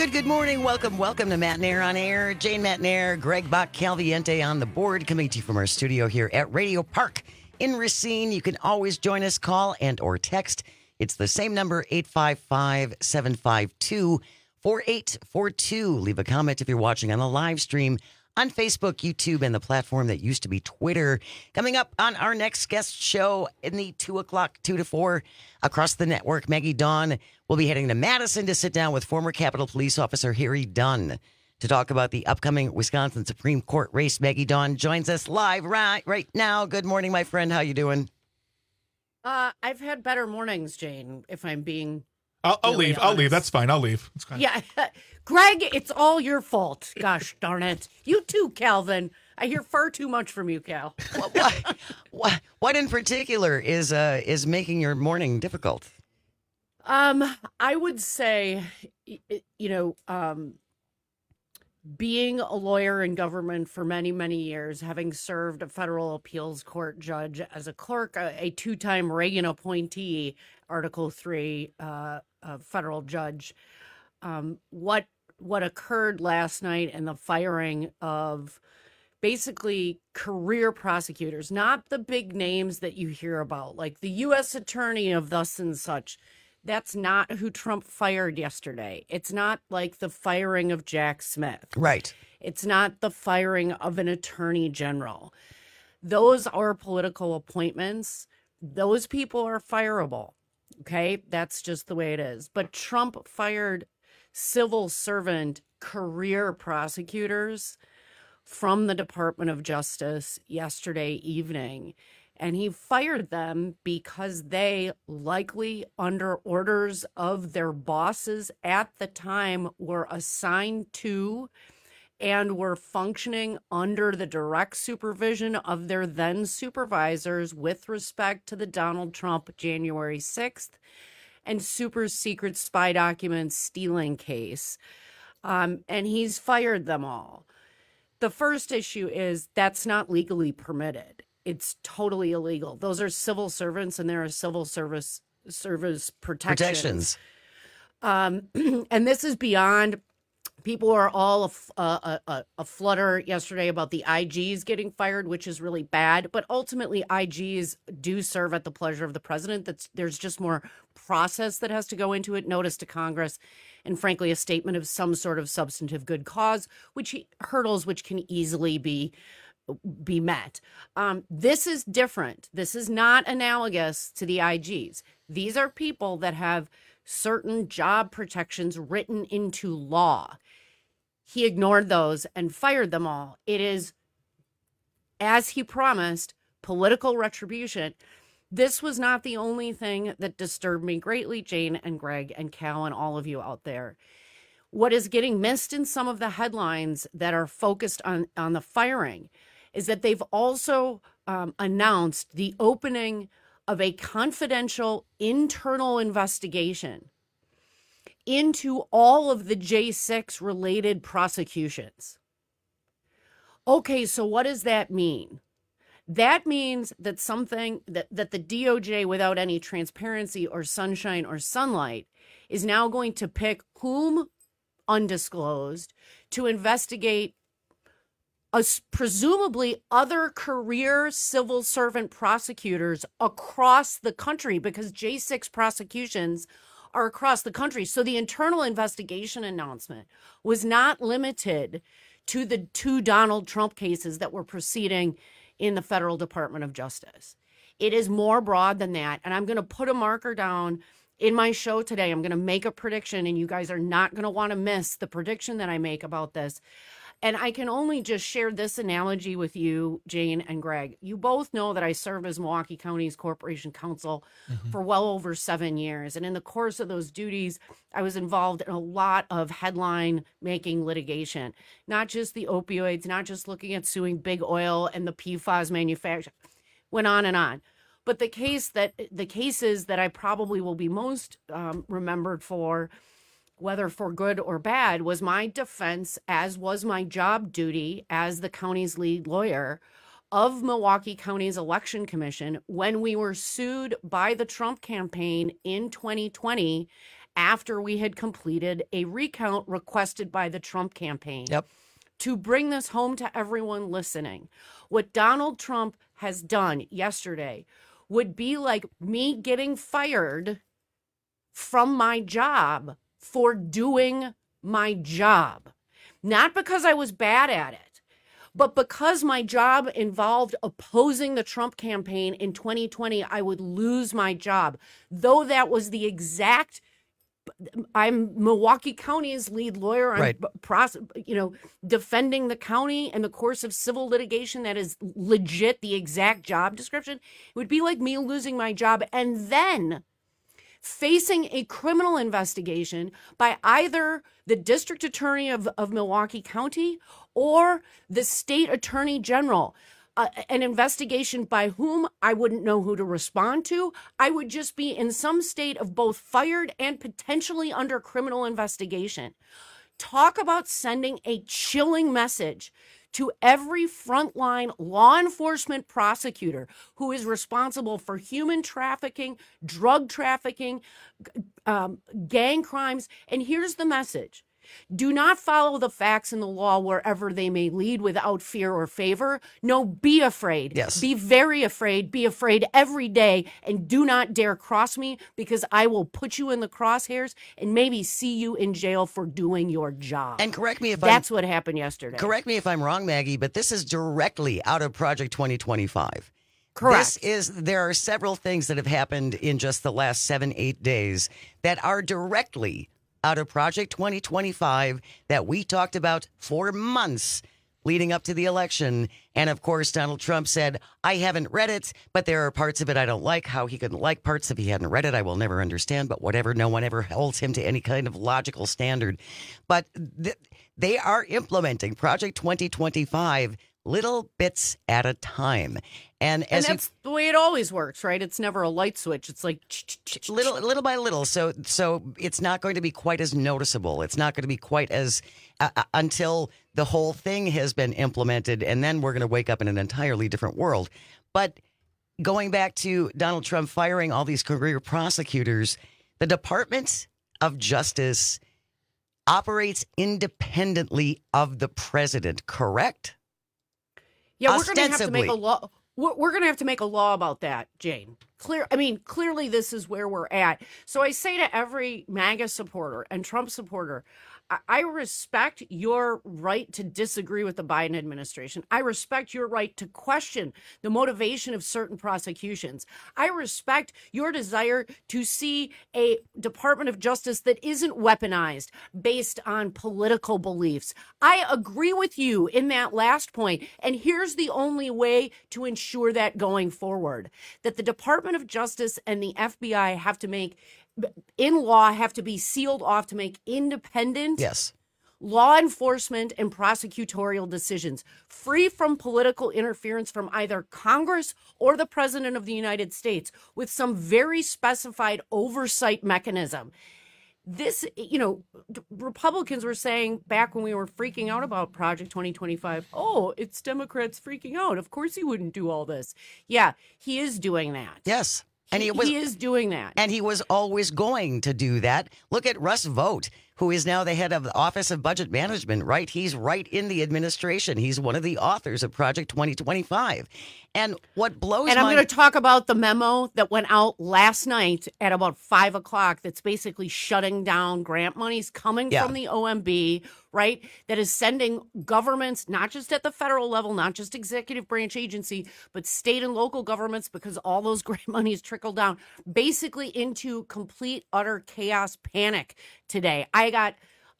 Good, good morning. Welcome, welcome to Matt and Air on Air. Jane Matt and Air, Greg Bach, Calviente on the board, coming to you from our studio here at Radio Park in Racine. You can always join us, call and or text. It's the same number, eight five five, seven five two, four eight four two. Leave a comment if you're watching on the live stream on Facebook, YouTube, and the platform that used to be Twitter. Coming up on our next guest show in the two o'clock, two to four across the network, Maggie Dawn will be heading to Madison to sit down with former Capitol Police Officer Harry Dunn to talk about the upcoming Wisconsin Supreme Court race. Maggie Dawn joins us live right, right now. Good morning, my friend. How you doing? Uh, I've had better mornings, Jane, if I'm being I'll, I'll really leave. I'll honest. leave. That's fine. I'll leave. It's fine. Yeah. Greg, it's all your fault. Gosh darn it. You too, Calvin. I hear far too much from you, Cal. what, what, what in particular is uh, is making your morning difficult? Um, I would say, y- y- you know, um, being a lawyer in government for many, many years, having served a federal appeals court judge as a clerk, a, a two-time Reagan appointee, Article Three uh, uh, federal judge, um, what what occurred last night and the firing of basically career prosecutors, not the big names that you hear about, like the U S attorney of thus and such. That's not who Trump fired yesterday. It's not like the firing of Jack Smith. Right. It's not the firing of an attorney general. Those are political appointments. Those people are fireable. Okay? That's just the way it is. But Trump fired civil servant career prosecutors from the Department of Justice yesterday evening. And he fired them because they, likely under orders of their bosses at the time, were assigned to and were functioning under the direct supervision of their then supervisors with respect to the Donald Trump January sixth and super secret spy documents stealing case. Um, and he's fired them all. The first issue is that's not legally permitted. It's totally illegal. Those are civil servants, and there are civil service service protections. Protections. Um, and this is beyond. People are all a, f- a, a, a flutter yesterday about the I Gs getting fired, which is really bad. But ultimately, I Gs do serve at the pleasure of the president. That's there's just more process that has to go into it. Notice to Congress, and frankly, a statement of some sort of substantive good cause, which he, hurdles which can easily be. be met. Um, this is different. This is not analogous to the I Gs. These are people that have certain job protections written into law. He ignored those and fired them all. It is, as he promised, political retribution. This was not the only thing that disturbed me greatly, Jane and Greg and Cal and all of you out there. What is getting missed in some of the headlines that are focused on, on the firing is that they've also um, announced the opening of a confidential internal investigation into all of the J six related prosecutions. Okay, so what does that mean? That means that something that, that the D O J, without any transparency or sunshine or sunlight, is now going to pick whom undisclosed to investigate As presumably other career civil servant prosecutors across the country, because J six prosecutions are across the country. So the internal investigation announcement was not limited to the two Donald Trump cases that were proceeding in the Federal Department of Justice. It is more broad than that. And I'm going to put a marker down in my show today. I'm going to make a prediction, and you guys are not going to want to miss the prediction that I make about this. And I can only just share this analogy with you, Jane and Greg. You both know that I served as Milwaukee County's Corporation Counsel mm-hmm. for well over seven years. And in the course of those duties, I was involved in a lot of headline-making litigation, not just the opioids, not just looking at suing big oil and the P FAS manufacturer, went on and on. But the case that the cases that I probably will be most um, remembered for, whether for good or bad, was my defense, as was my job duty as the county's lead lawyer, of Milwaukee County's Election Commission when we were sued by the Trump campaign in twenty twenty after we had completed a recount requested by the Trump campaign. Yep. To bring this home to everyone listening, what Donald Trump has done yesterday would be like me getting fired from my job for doing my job. Not because I was bad at it, but because my job involved opposing the Trump campaign in twenty twenty, I would lose my job. Though that was the exact I'm Milwaukee County's lead lawyer. I'm, Right. pros, you know, defending the county in the course of civil litigation that is legit the exact job description. It would be like me losing my job and then facing a criminal investigation by either the district attorney of, of Milwaukee County or the state attorney general. Uh, an investigation by whom I wouldn't know who to respond to. I would just be in some state of both fired and potentially under criminal investigation. Talk about sending a chilling message to every frontline law enforcement prosecutor who is responsible for human trafficking, drug trafficking, um, gang crimes. And here's the message. Do not follow the facts and the law wherever they may lead without fear or favor. No, be afraid. Yes. Be very afraid. Be afraid every day. And do not dare cross me because I will put you in the crosshairs and maybe see you in jail for doing your job. And correct me if That's I'm, what happened yesterday. Correct me if I'm wrong, Maggie, but this is directly out of Project twenty twenty-five. Correct. This is, there are several things that have happened in just the last seven, eight days that are directly out of Project twenty twenty-five that we talked about for months leading up to the election. And of course, Donald Trump said, I haven't read it, but there are parts of it I don't like. How he couldn't like parts if he hadn't read it, I will never understand. But whatever, no one ever holds him to any kind of logical standard. But th- they are implementing Project twenty twenty-five little bits at a time. And And as you that's the way it always works, right? It's never a light switch. It's like little little by little, so so it's not going to be quite as noticeable. It's not going to be quite as uh, uh, until the whole thing has been implemented, and then we're going to wake up in an entirely different world. But going back to Donald Trump firing all these career prosecutors, the Department of Justice operates independently of the president, correct? Yeah, we're going to have to Ostensibly. make a law. We're, we're going to have to make a law about that, Jane. Clear. I mean, clearly this is where we're at. So I say to every MAGA supporter and Trump supporter, I, I respect your right to disagree with the Biden administration. I respect your right to question the motivation of certain prosecutions. I respect your desire to see a Department of Justice that isn't weaponized based on political beliefs. I agree with you in that last point. And here's the only way to ensure that going forward, that the Department of Justice and the F B I have to make, in law, have to be sealed off to make independent Yes. law enforcement and prosecutorial decisions, free from political interference from either Congress or the President of the United States, with some very specified oversight mechanism. This, you know, Republicans were saying back when we were freaking out about Project twenty twenty-five, oh, it's Democrats freaking out. Of course he wouldn't do all this. Yeah, he is doing that. Yes. And he, he, was, he is doing that. And he was always going to do that. Look at Russ Vought, who is now the head of the Office of Budget Management, right? He's right in the administration. He's one of the authors of Project twenty twenty-five. And what blows And I'm my... going to talk about the memo that went out last night at about five o'clock that's basically shutting down grant monies coming Yeah. from the O M B, right? That is sending governments, not just at the federal level, not just executive branch agency, but state and local governments, because all those grant monies trickle down, basically into complete, utter chaos, panic today. I got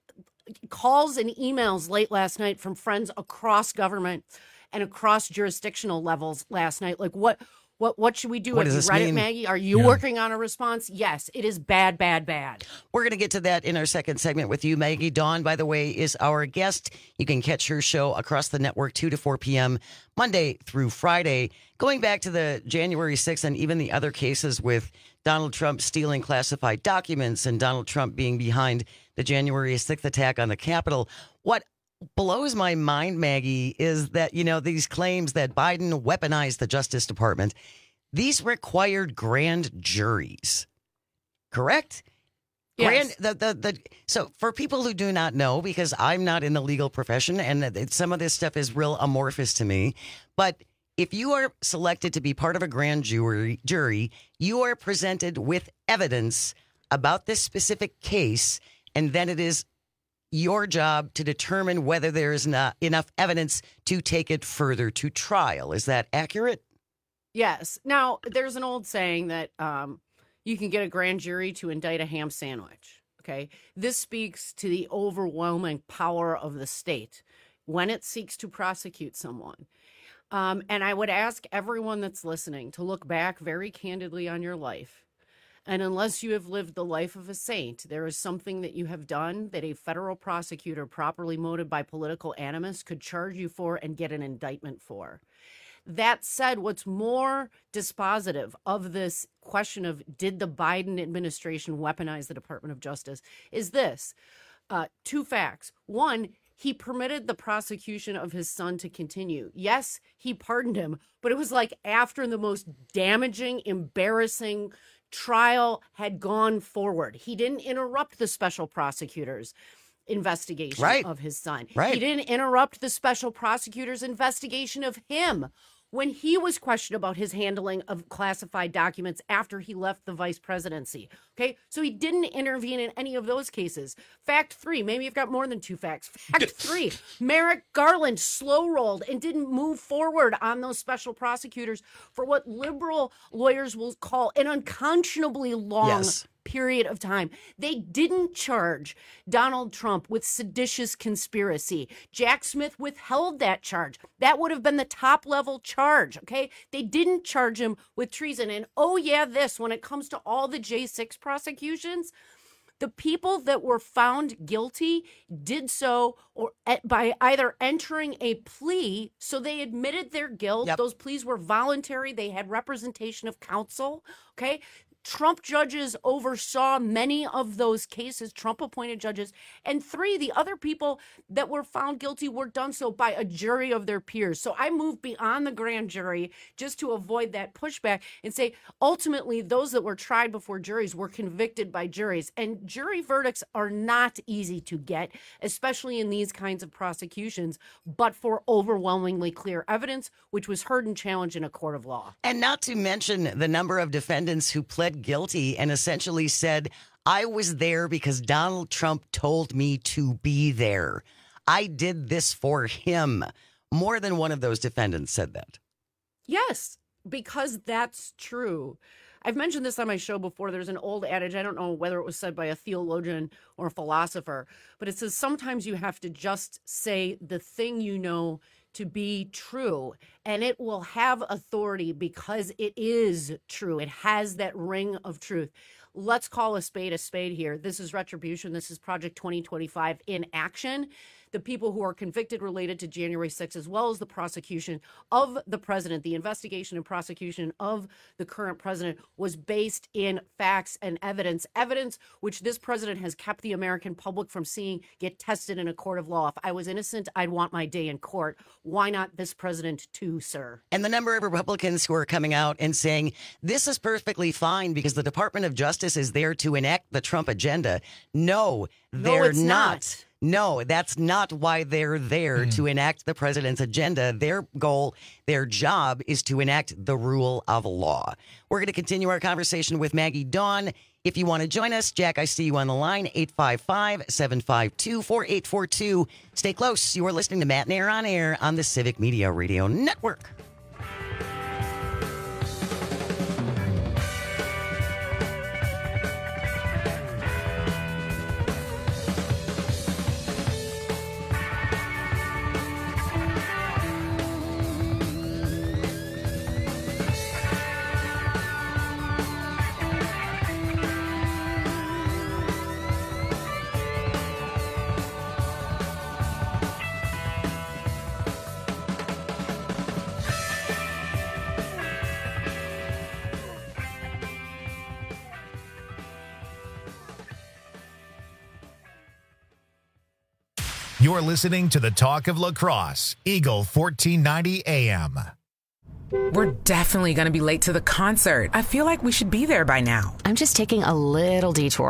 calls and emails late last night from friends across government and across jurisdictional levels last night. Like, what, what, what should we do? What Have does you this read it, mean? Maggie? Are you Yeah. working on a response? Yes, it is bad, bad, bad. We're going to get to that in our second segment with you, Maggie. Dawn, by the way, is our guest. You can catch her show across the network two to four p.m. Monday through Friday. Going back to the January sixth and even the other cases with Donald Trump stealing classified documents and Donald Trump being behind the January sixth attack on the Capitol. What blows my mind, Maggie, is that, you know, these claims that Biden weaponized the Justice Department, these required grand juries, correct? Grand, Yes. the, the, the, so for people who do not know, because I'm not in the legal profession and it, some of this stuff is real amorphous to me, but if you are selected to be part of a grand jury, jury, you are presented with evidence about this specific case, and then it is your job to determine whether there is not enough evidence to take it further to trial. Is that accurate? Yes. Now, there's an old saying that um, you can get a grand jury to indict a ham sandwich. Okay. This speaks to the overwhelming power of the state when it seeks to prosecute someone. Um, and I would ask everyone that's listening to look back very candidly on your life. And unless you have lived the life of a saint, there is something that you have done that a federal prosecutor properly motivated by political animus could charge you for and get an indictment for. That said, what's more dispositive of this question of did the Biden administration weaponize the Department of Justice is this. Uh, two facts. One, he permitted the prosecution of his son to continue. Yes, he pardoned him, but it was like after the most damaging, embarrassing trial had gone forward. He didn't interrupt the special prosecutor's investigation right. of his son. Right. He didn't interrupt the special prosecutor's investigation of him when he was questioned about his handling of classified documents after he left the vice presidency. Okay, so he didn't intervene in any of those cases. Fact three, maybe you've got more than two facts. Fact three, Merrick Garland slow rolled and didn't move forward on those special prosecutors for what liberal lawyers will call an unconscionably long Yes. period of time. They didn't charge Donald Trump with seditious conspiracy. Jack Smith withheld that charge. That would have been the top level charge, okay? They didn't charge him with treason. And oh yeah, this, when it comes to all the J six prosecutions, the people that were found guilty did so or by either entering a plea, so they admitted their guilt. Yep. Those pleas were voluntary. They had representation of counsel, okay? Trump judges oversaw many of those cases, Trump appointed judges. And three, the other people that were found guilty were done so by a jury of their peers. So I moved beyond the grand jury just to avoid that pushback and say, ultimately, those that were tried before juries were convicted by juries. And jury verdicts are not easy to get, especially in these kinds of prosecutions, but for overwhelmingly clear evidence, which was heard and challenged in a court of law. And not to mention the number of defendants who pled guilty and essentially said, I was there because Donald Trump told me to be there. I did this for him. More than one of those defendants said that. Yes, because that's true. I've mentioned this on my show before. There's an old adage, I don't know whether it was said by a theologian or a philosopher, but it says sometimes you have to just say the thing you know to be true, and it will have authority because it is true. It has that ring of truth. Let's call a spade a spade here. This is retribution. This is Project twenty twenty-five in action. The people who are convicted related to January sixth, as well as the prosecution of the president, the investigation and prosecution of the current president was based in facts and evidence, evidence which this president has kept the American public from seeing get tested in a court of law. If I was innocent, I'd want my day in court. Why not this president too, sir? And the number of Republicans who are coming out and saying this is perfectly fine because the Department of Justice is there to enact the Trump agenda. No, they're no, it's not. not. No, that's not why they're there to enact the president's agenda. Their goal, their job is to enact the rule of law. We're going to continue our conversation with Maggie Dawn. If you want to join us, Jack, I see you on the line, eight five five, seven five two, four eight four two. Stay close. You are listening to Matt Nair on Air on the Civic Media Radio Network. You're listening to the Talk of Lacrosse, Eagle fourteen ninety A M. We're definitely going to be late to the concert. I feel like we should be there by now. I'm just taking a little detour. I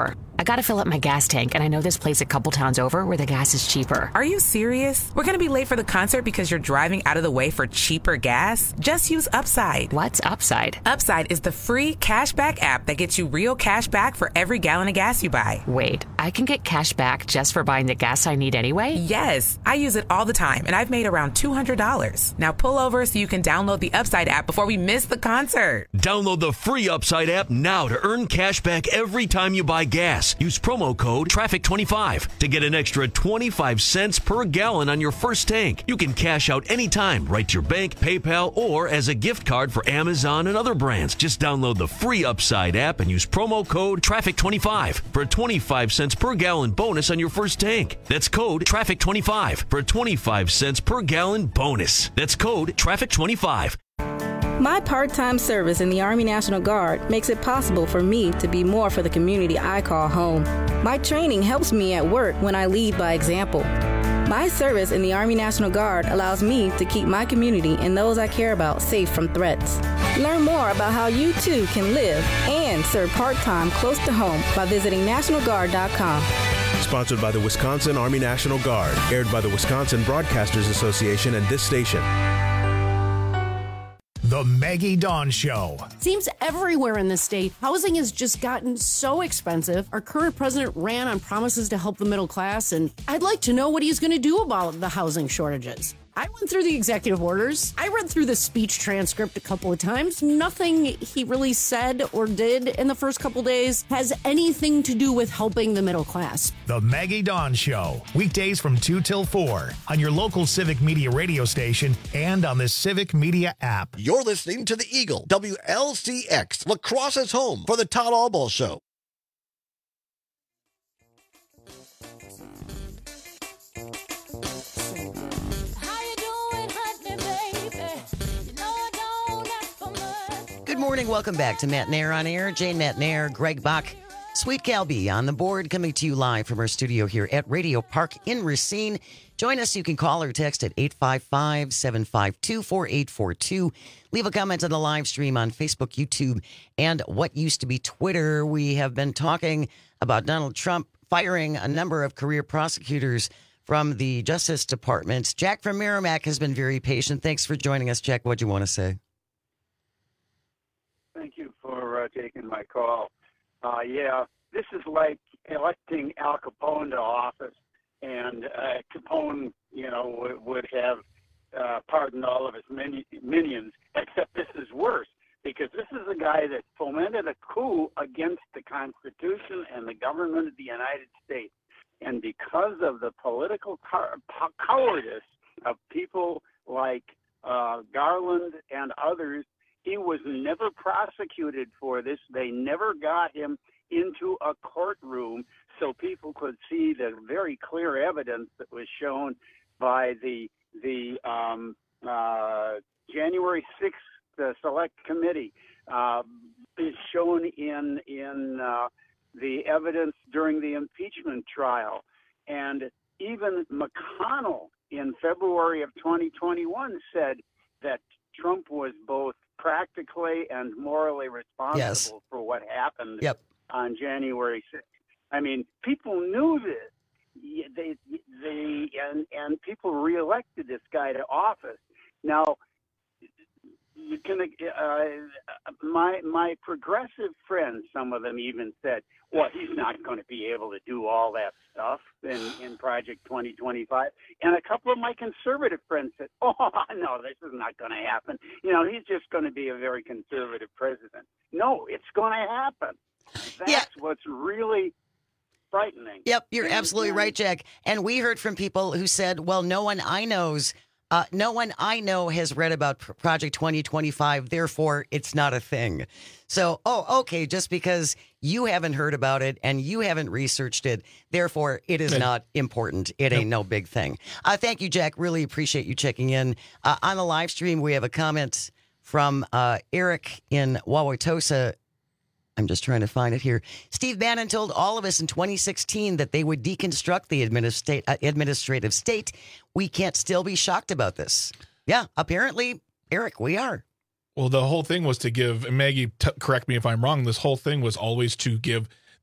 gotta fill up my gas tank, and I know this place a couple towns over where the gas is cheaper. Are you serious? We're gonna be late for the concert because you're driving out of the way for cheaper gas? Just use Upside. What's Upside? Upside is the free cashback app that gets you real cash back for every gallon of gas you buy. Wait, I can get cash back just for buying the gas I need anyway? Yes, I use it all the time, and I've made around two hundred dollars. Now pull over so you can download the Upside app before we miss the concert. Download the free Upside app now to earn cash back every time you buy gas. Use promo code traffic twenty-five to get an extra twenty-five cents per gallon on your first tank. You can cash out anytime right to your bank, PayPal, or as a gift card for Amazon and other brands. Just download the free Upside app and use promo code traffic twenty-five for a twenty-five cents per gallon bonus on your first tank. That's code traffic twenty-five for a twenty-five cents per gallon bonus. That's code traffic twenty-five. My part-time service in the Army National Guard makes it possible for me to be more for the community I call home. My training helps me at work when I lead by example. My service in the Army National Guard allows me to keep my community and those I care about safe from threats. Learn more about how you too can live and serve part-time close to home by visiting national guard dot com. Sponsored by the Wisconsin Army National Guard. Aired by the Wisconsin Broadcasters Association and this station. The Maggie Dawn Show. Seems everywhere in the state, housing has just gotten so expensive. Our current president ran on promises to help the middle class, and I'd like to know what he's going to do about the housing shortages. I went through the executive orders. I read through the speech transcript a couple of times. Nothing he really said or did in the first couple days has anything to do with helping the middle class. The Maggie Dawn Show. Weekdays from two till four on your local Civic Media radio station and on the Civic Media app. You're listening to the Eagle, W L C X, La Crosse's home for the Todd Albaugh Show. Good morning. Welcome back to Matt Nair on Air. Jane Matt Nair, Greg Bach, Sweet Calby on the board, coming to you live from our studio here at Radio Park in Racine. Join us. You can call or text at eight five five, seven five two, four eight four two. Leave a comment on the live stream on Facebook, YouTube, and what used to be Twitter. We have been talking about Donald Trump firing a number of career prosecutors from the Justice Department. Jack from Merrimack has been very patient. Thanks for joining us, Jack. What do you want to say? Thank you for uh, taking my call. Uh, yeah, this is like electing Al Capone to office, and uh, Capone, you know, would, would have uh, pardoned all of his min- minions, except this is worse, because this is a guy that fomented a coup against the Constitution and the government of the United States. And because of the political car- cowardice of people like uh, Garland and others, he was never prosecuted for this. They never got him into a courtroom so people could see the very clear evidence that was shown by the the um, uh, January sixth uh, Select Committee. Uh, is shown in in uh, the evidence during the impeachment trial. And even McConnell in February of twenty twenty-one said that Trump was both practically and morally responsible Yes. for what happened Yep. on January sixth. I mean, people knew this. Y- They, they, and, and people reelected this guy to office. Now, you can, uh, my my progressive friends, some of them even said, well, he's not going to be able to do all that stuff in, in Project twenty twenty-five. And a couple of my conservative friends said, oh, no, this is not going to happen. You know, he's just going to be a very conservative president. No, it's going to happen. That's Yeah. what's really frightening. Yep, you're And- absolutely and- right, Jack. And we heard from people who said, well, no one I knows, uh, no one I know has read about P- Project twenty twenty-five, therefore it's not a thing. So, oh, okay, just because you haven't heard about it and you haven't researched it, therefore it is Good. not important. It ain't no big thing. Uh, thank you, Jack. Really appreciate you checking in. Uh, on the live stream, we have a comment from uh, Eric in Wauwatosa. I'm just trying to find it here. Steve Bannon told all of us in twenty sixteen that they would deconstruct the administra- uh, administrative state. We can't still be shocked about this. Yeah, apparently, Eric, we are. Well, the whole thing was to give, and Maggie, t- correct me if I'm wrong, this whole thing was always to give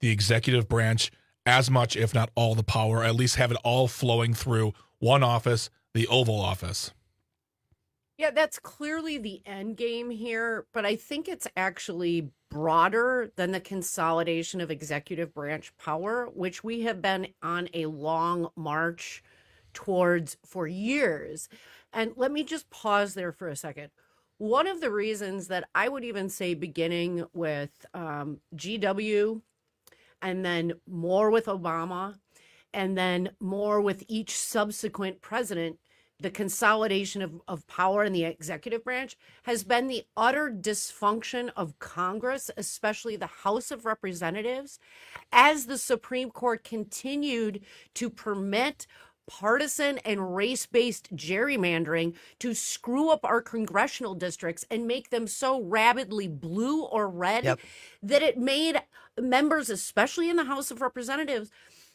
the executive branch as much, if not all, the power, or at least have it all flowing through one office, the Oval Office. Yeah, that's clearly the end game here, but I think it's actually broader than the consolidation of executive branch power, which we have been on a long march towards for years. And let me just pause there for a second. One of the reasons that I would even say beginning with um, G W and then more with Obama and then more with each subsequent president, the consolidation of, of power in the executive branch has been the utter dysfunction of Congress, especially the House of Representatives, as the Supreme Court continued to permit partisan and race-based gerrymandering to screw up our congressional districts and make them so rabidly blue or red yep. that it made members, especially in the House of Representatives,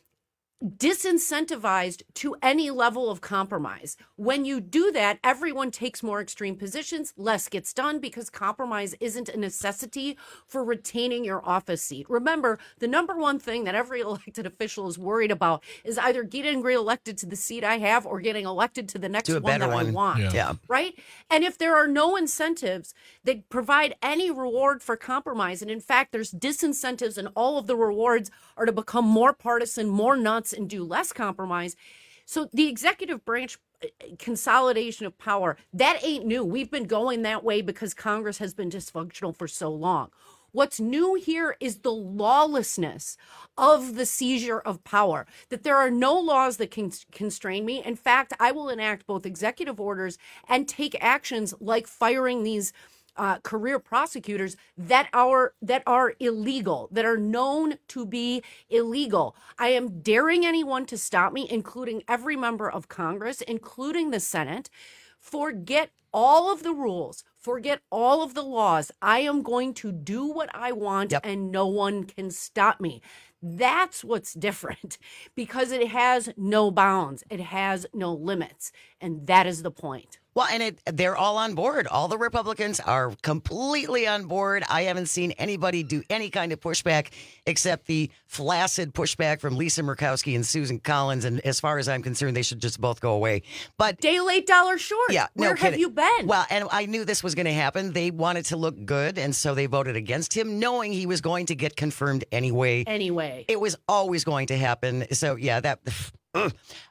disincentivized to any level of compromise. When you do that, everyone takes more extreme positions, less gets done because compromise isn't a necessity for retaining your office seat. Remember, the number one thing that every elected official is worried about is either getting reelected to the seat I have or getting elected to the next to a one that one. I want. Yeah. yeah. Right? And if there are no incentives that provide any reward for compromise, and in fact, there's disincentives and all of the rewards are to become more partisan, more nuts, and do less compromise. So the executive branch consolidation of power, that ain't new. We've been going that way because Congress has been dysfunctional for so long. What's new here is the lawlessness of the seizure of power, that there are no laws that can constrain me. In fact, I will enact both executive orders and take actions like firing these Uh, career prosecutors that are that are illegal, that are known to be illegal. I am daring anyone to stop me, including every member of Congress, including the Senate. Forget all of the rules. Forget all of the laws. I am going to do what I want, yep. and no one can stop me. That's what's different, because it has no bounds. It has no limits. And that is the point. Well, and it, they're all on board. All the Republicans are completely on board. I haven't seen anybody do any kind of pushback except the flaccid pushback from Lisa Murkowski and Susan Collins. And as far as I'm concerned, they should just both go away. But day late, dollar short. Yeah, Where no have kidding. you been? Well, and I knew this was going to happen. They wanted to look good, and so they voted against him, knowing he was going to get confirmed anyway. Anyway. It was always going to happen. So, yeah, that... Ugh.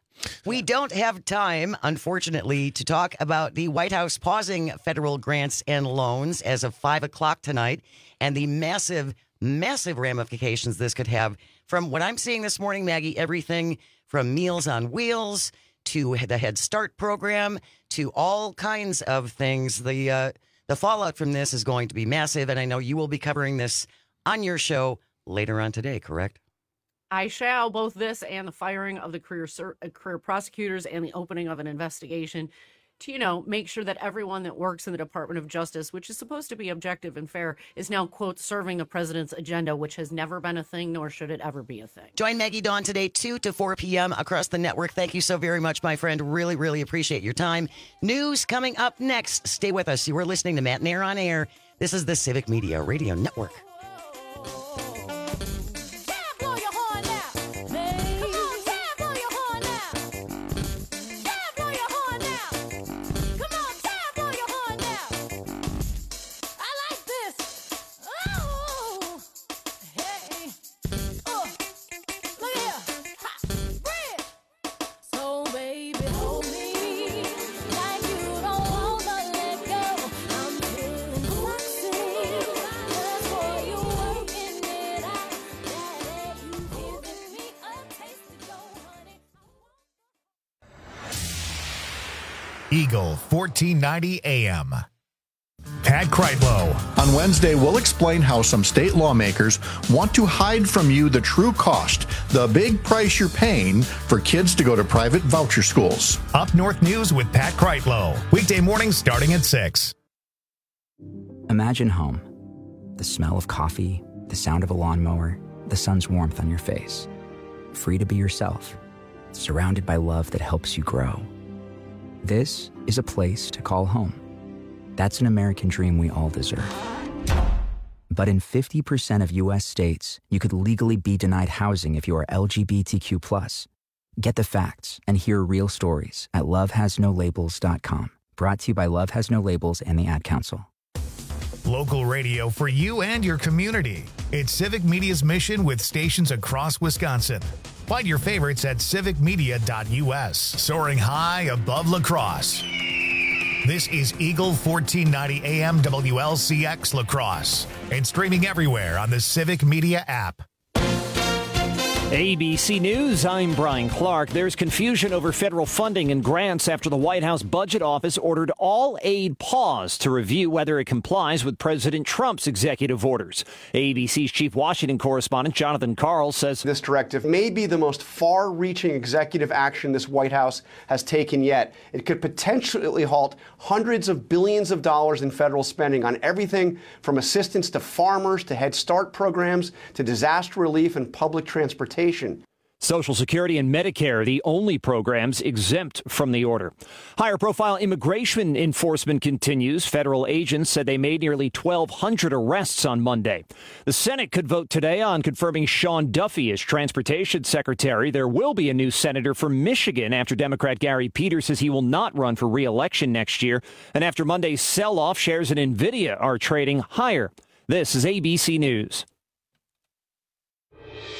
We don't have time, unfortunately, to talk about the White House pausing federal grants and loans as of five o'clock tonight and the massive, massive ramifications this could have. From what I'm seeing this morning, Maggie, everything from Meals on Wheels to the Head Start program to all kinds of things. The, uh, the fallout from this is going to be massive, and I know you will be covering this on your show later on today, correct? I shall, both this and the firing of the career career prosecutors and the opening of an investigation to, you know, make sure that everyone that works in the Department of Justice, which is supposed to be objective and fair, is now, quote, serving the president's agenda, which has never been a thing, nor should it ever be a thing. Join Maggie Dawn today, two to four p.m. across the network. Thank you so very much, my friend. Really, really appreciate your time. News coming up next. Stay with us. You are listening to Matt Nair on Air. This is the Civic Media Radio Network. Eagle fourteen ninety A M. Pat Kreitlow. On Wednesday, we'll explain how some state lawmakers want to hide from you the true cost, the big price you're paying for kids to go to private voucher schools. Up North News with Pat Kreitlow. Weekday mornings starting at six. Imagine home. The smell of coffee, the sound of a lawnmower, the sun's warmth on your face. Free to be yourself. Surrounded by love that helps you grow. This is a place to call home. That's an American dream we all deserve. But in fifty percent of U S states, you could legally be denied housing if you are L G B T Q plus. Get the facts and hear real stories at love has no labels dot com. Brought to you by Love Has No Labels and the Ad Council. Local radio for you and your community. It's Civic Media's mission with stations across Wisconsin. Find your favorites at civic media dot U S. Soaring high above La Crosse. This is Eagle fourteen ninety A M W L C X La Crosse and streaming everywhere on the Civic Media app. A B C News, I'm Brian Clark. There's confusion over federal funding and grants after the White House Budget Office ordered all aid paused to review whether it complies with President Trump's executive orders. A B C's chief Washington correspondent Jonathan Karl says this directive may be the most far-reaching executive action this White House has taken yet. It could potentially halt hundreds of billions of dollars in federal spending on everything from assistance to farmers to Head Start programs to disaster relief and public transportation. Social Security and Medicare are the only programs exempt from the order. Higher profile immigration enforcement continues. Federal agents said they made nearly twelve hundred arrests on Monday. The Senate could vote today on confirming Sean Duffy as Transportation Secretary. There will be a new senator from Michigan after Democrat Gary Peters says he will not run for re-election next year. And after Monday's sell-off, shares in NVIDIA are trading higher. This is A B C News.